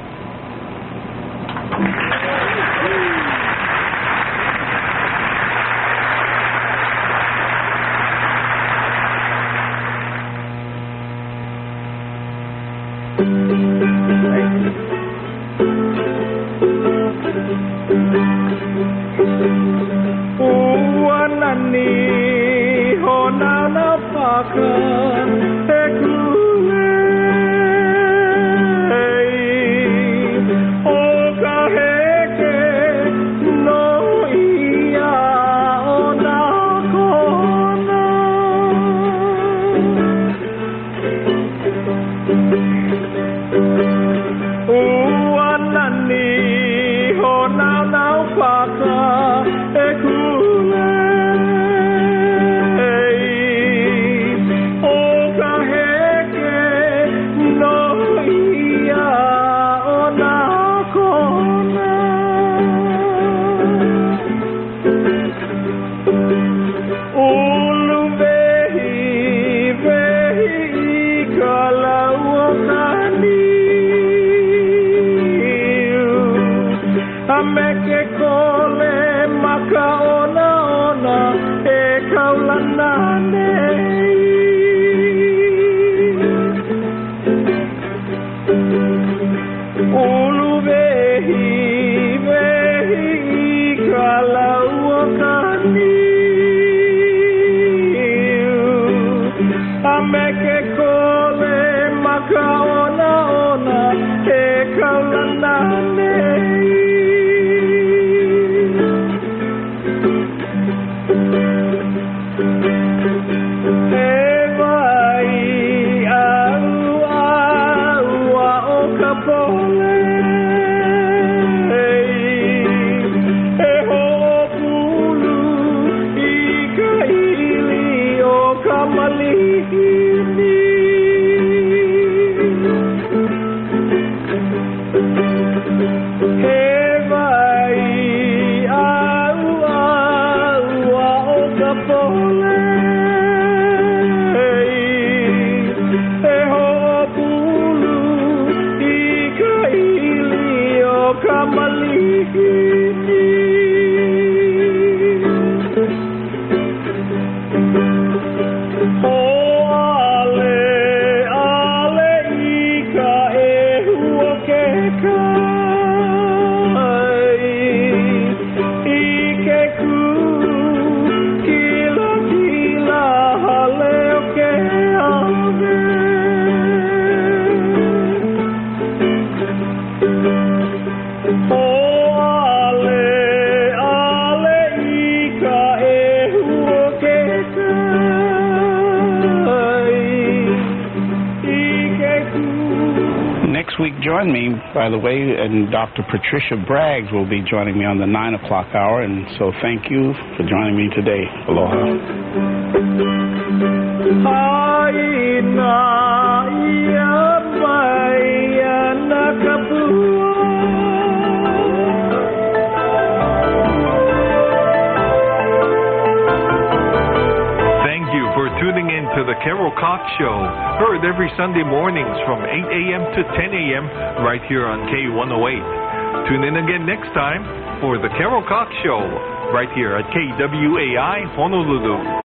E: Join me, by the way, and Dr. Patricia Braggs will be joining me on the 9 o'clock hour, and so thank you for joining me today. Aloha.
D: To the Carol Cox Show, heard every Sunday mornings from 8 a.m. to 10 a.m. right here on K108. Tune in again next time for the Carol Cox Show right here at KWAI Honolulu.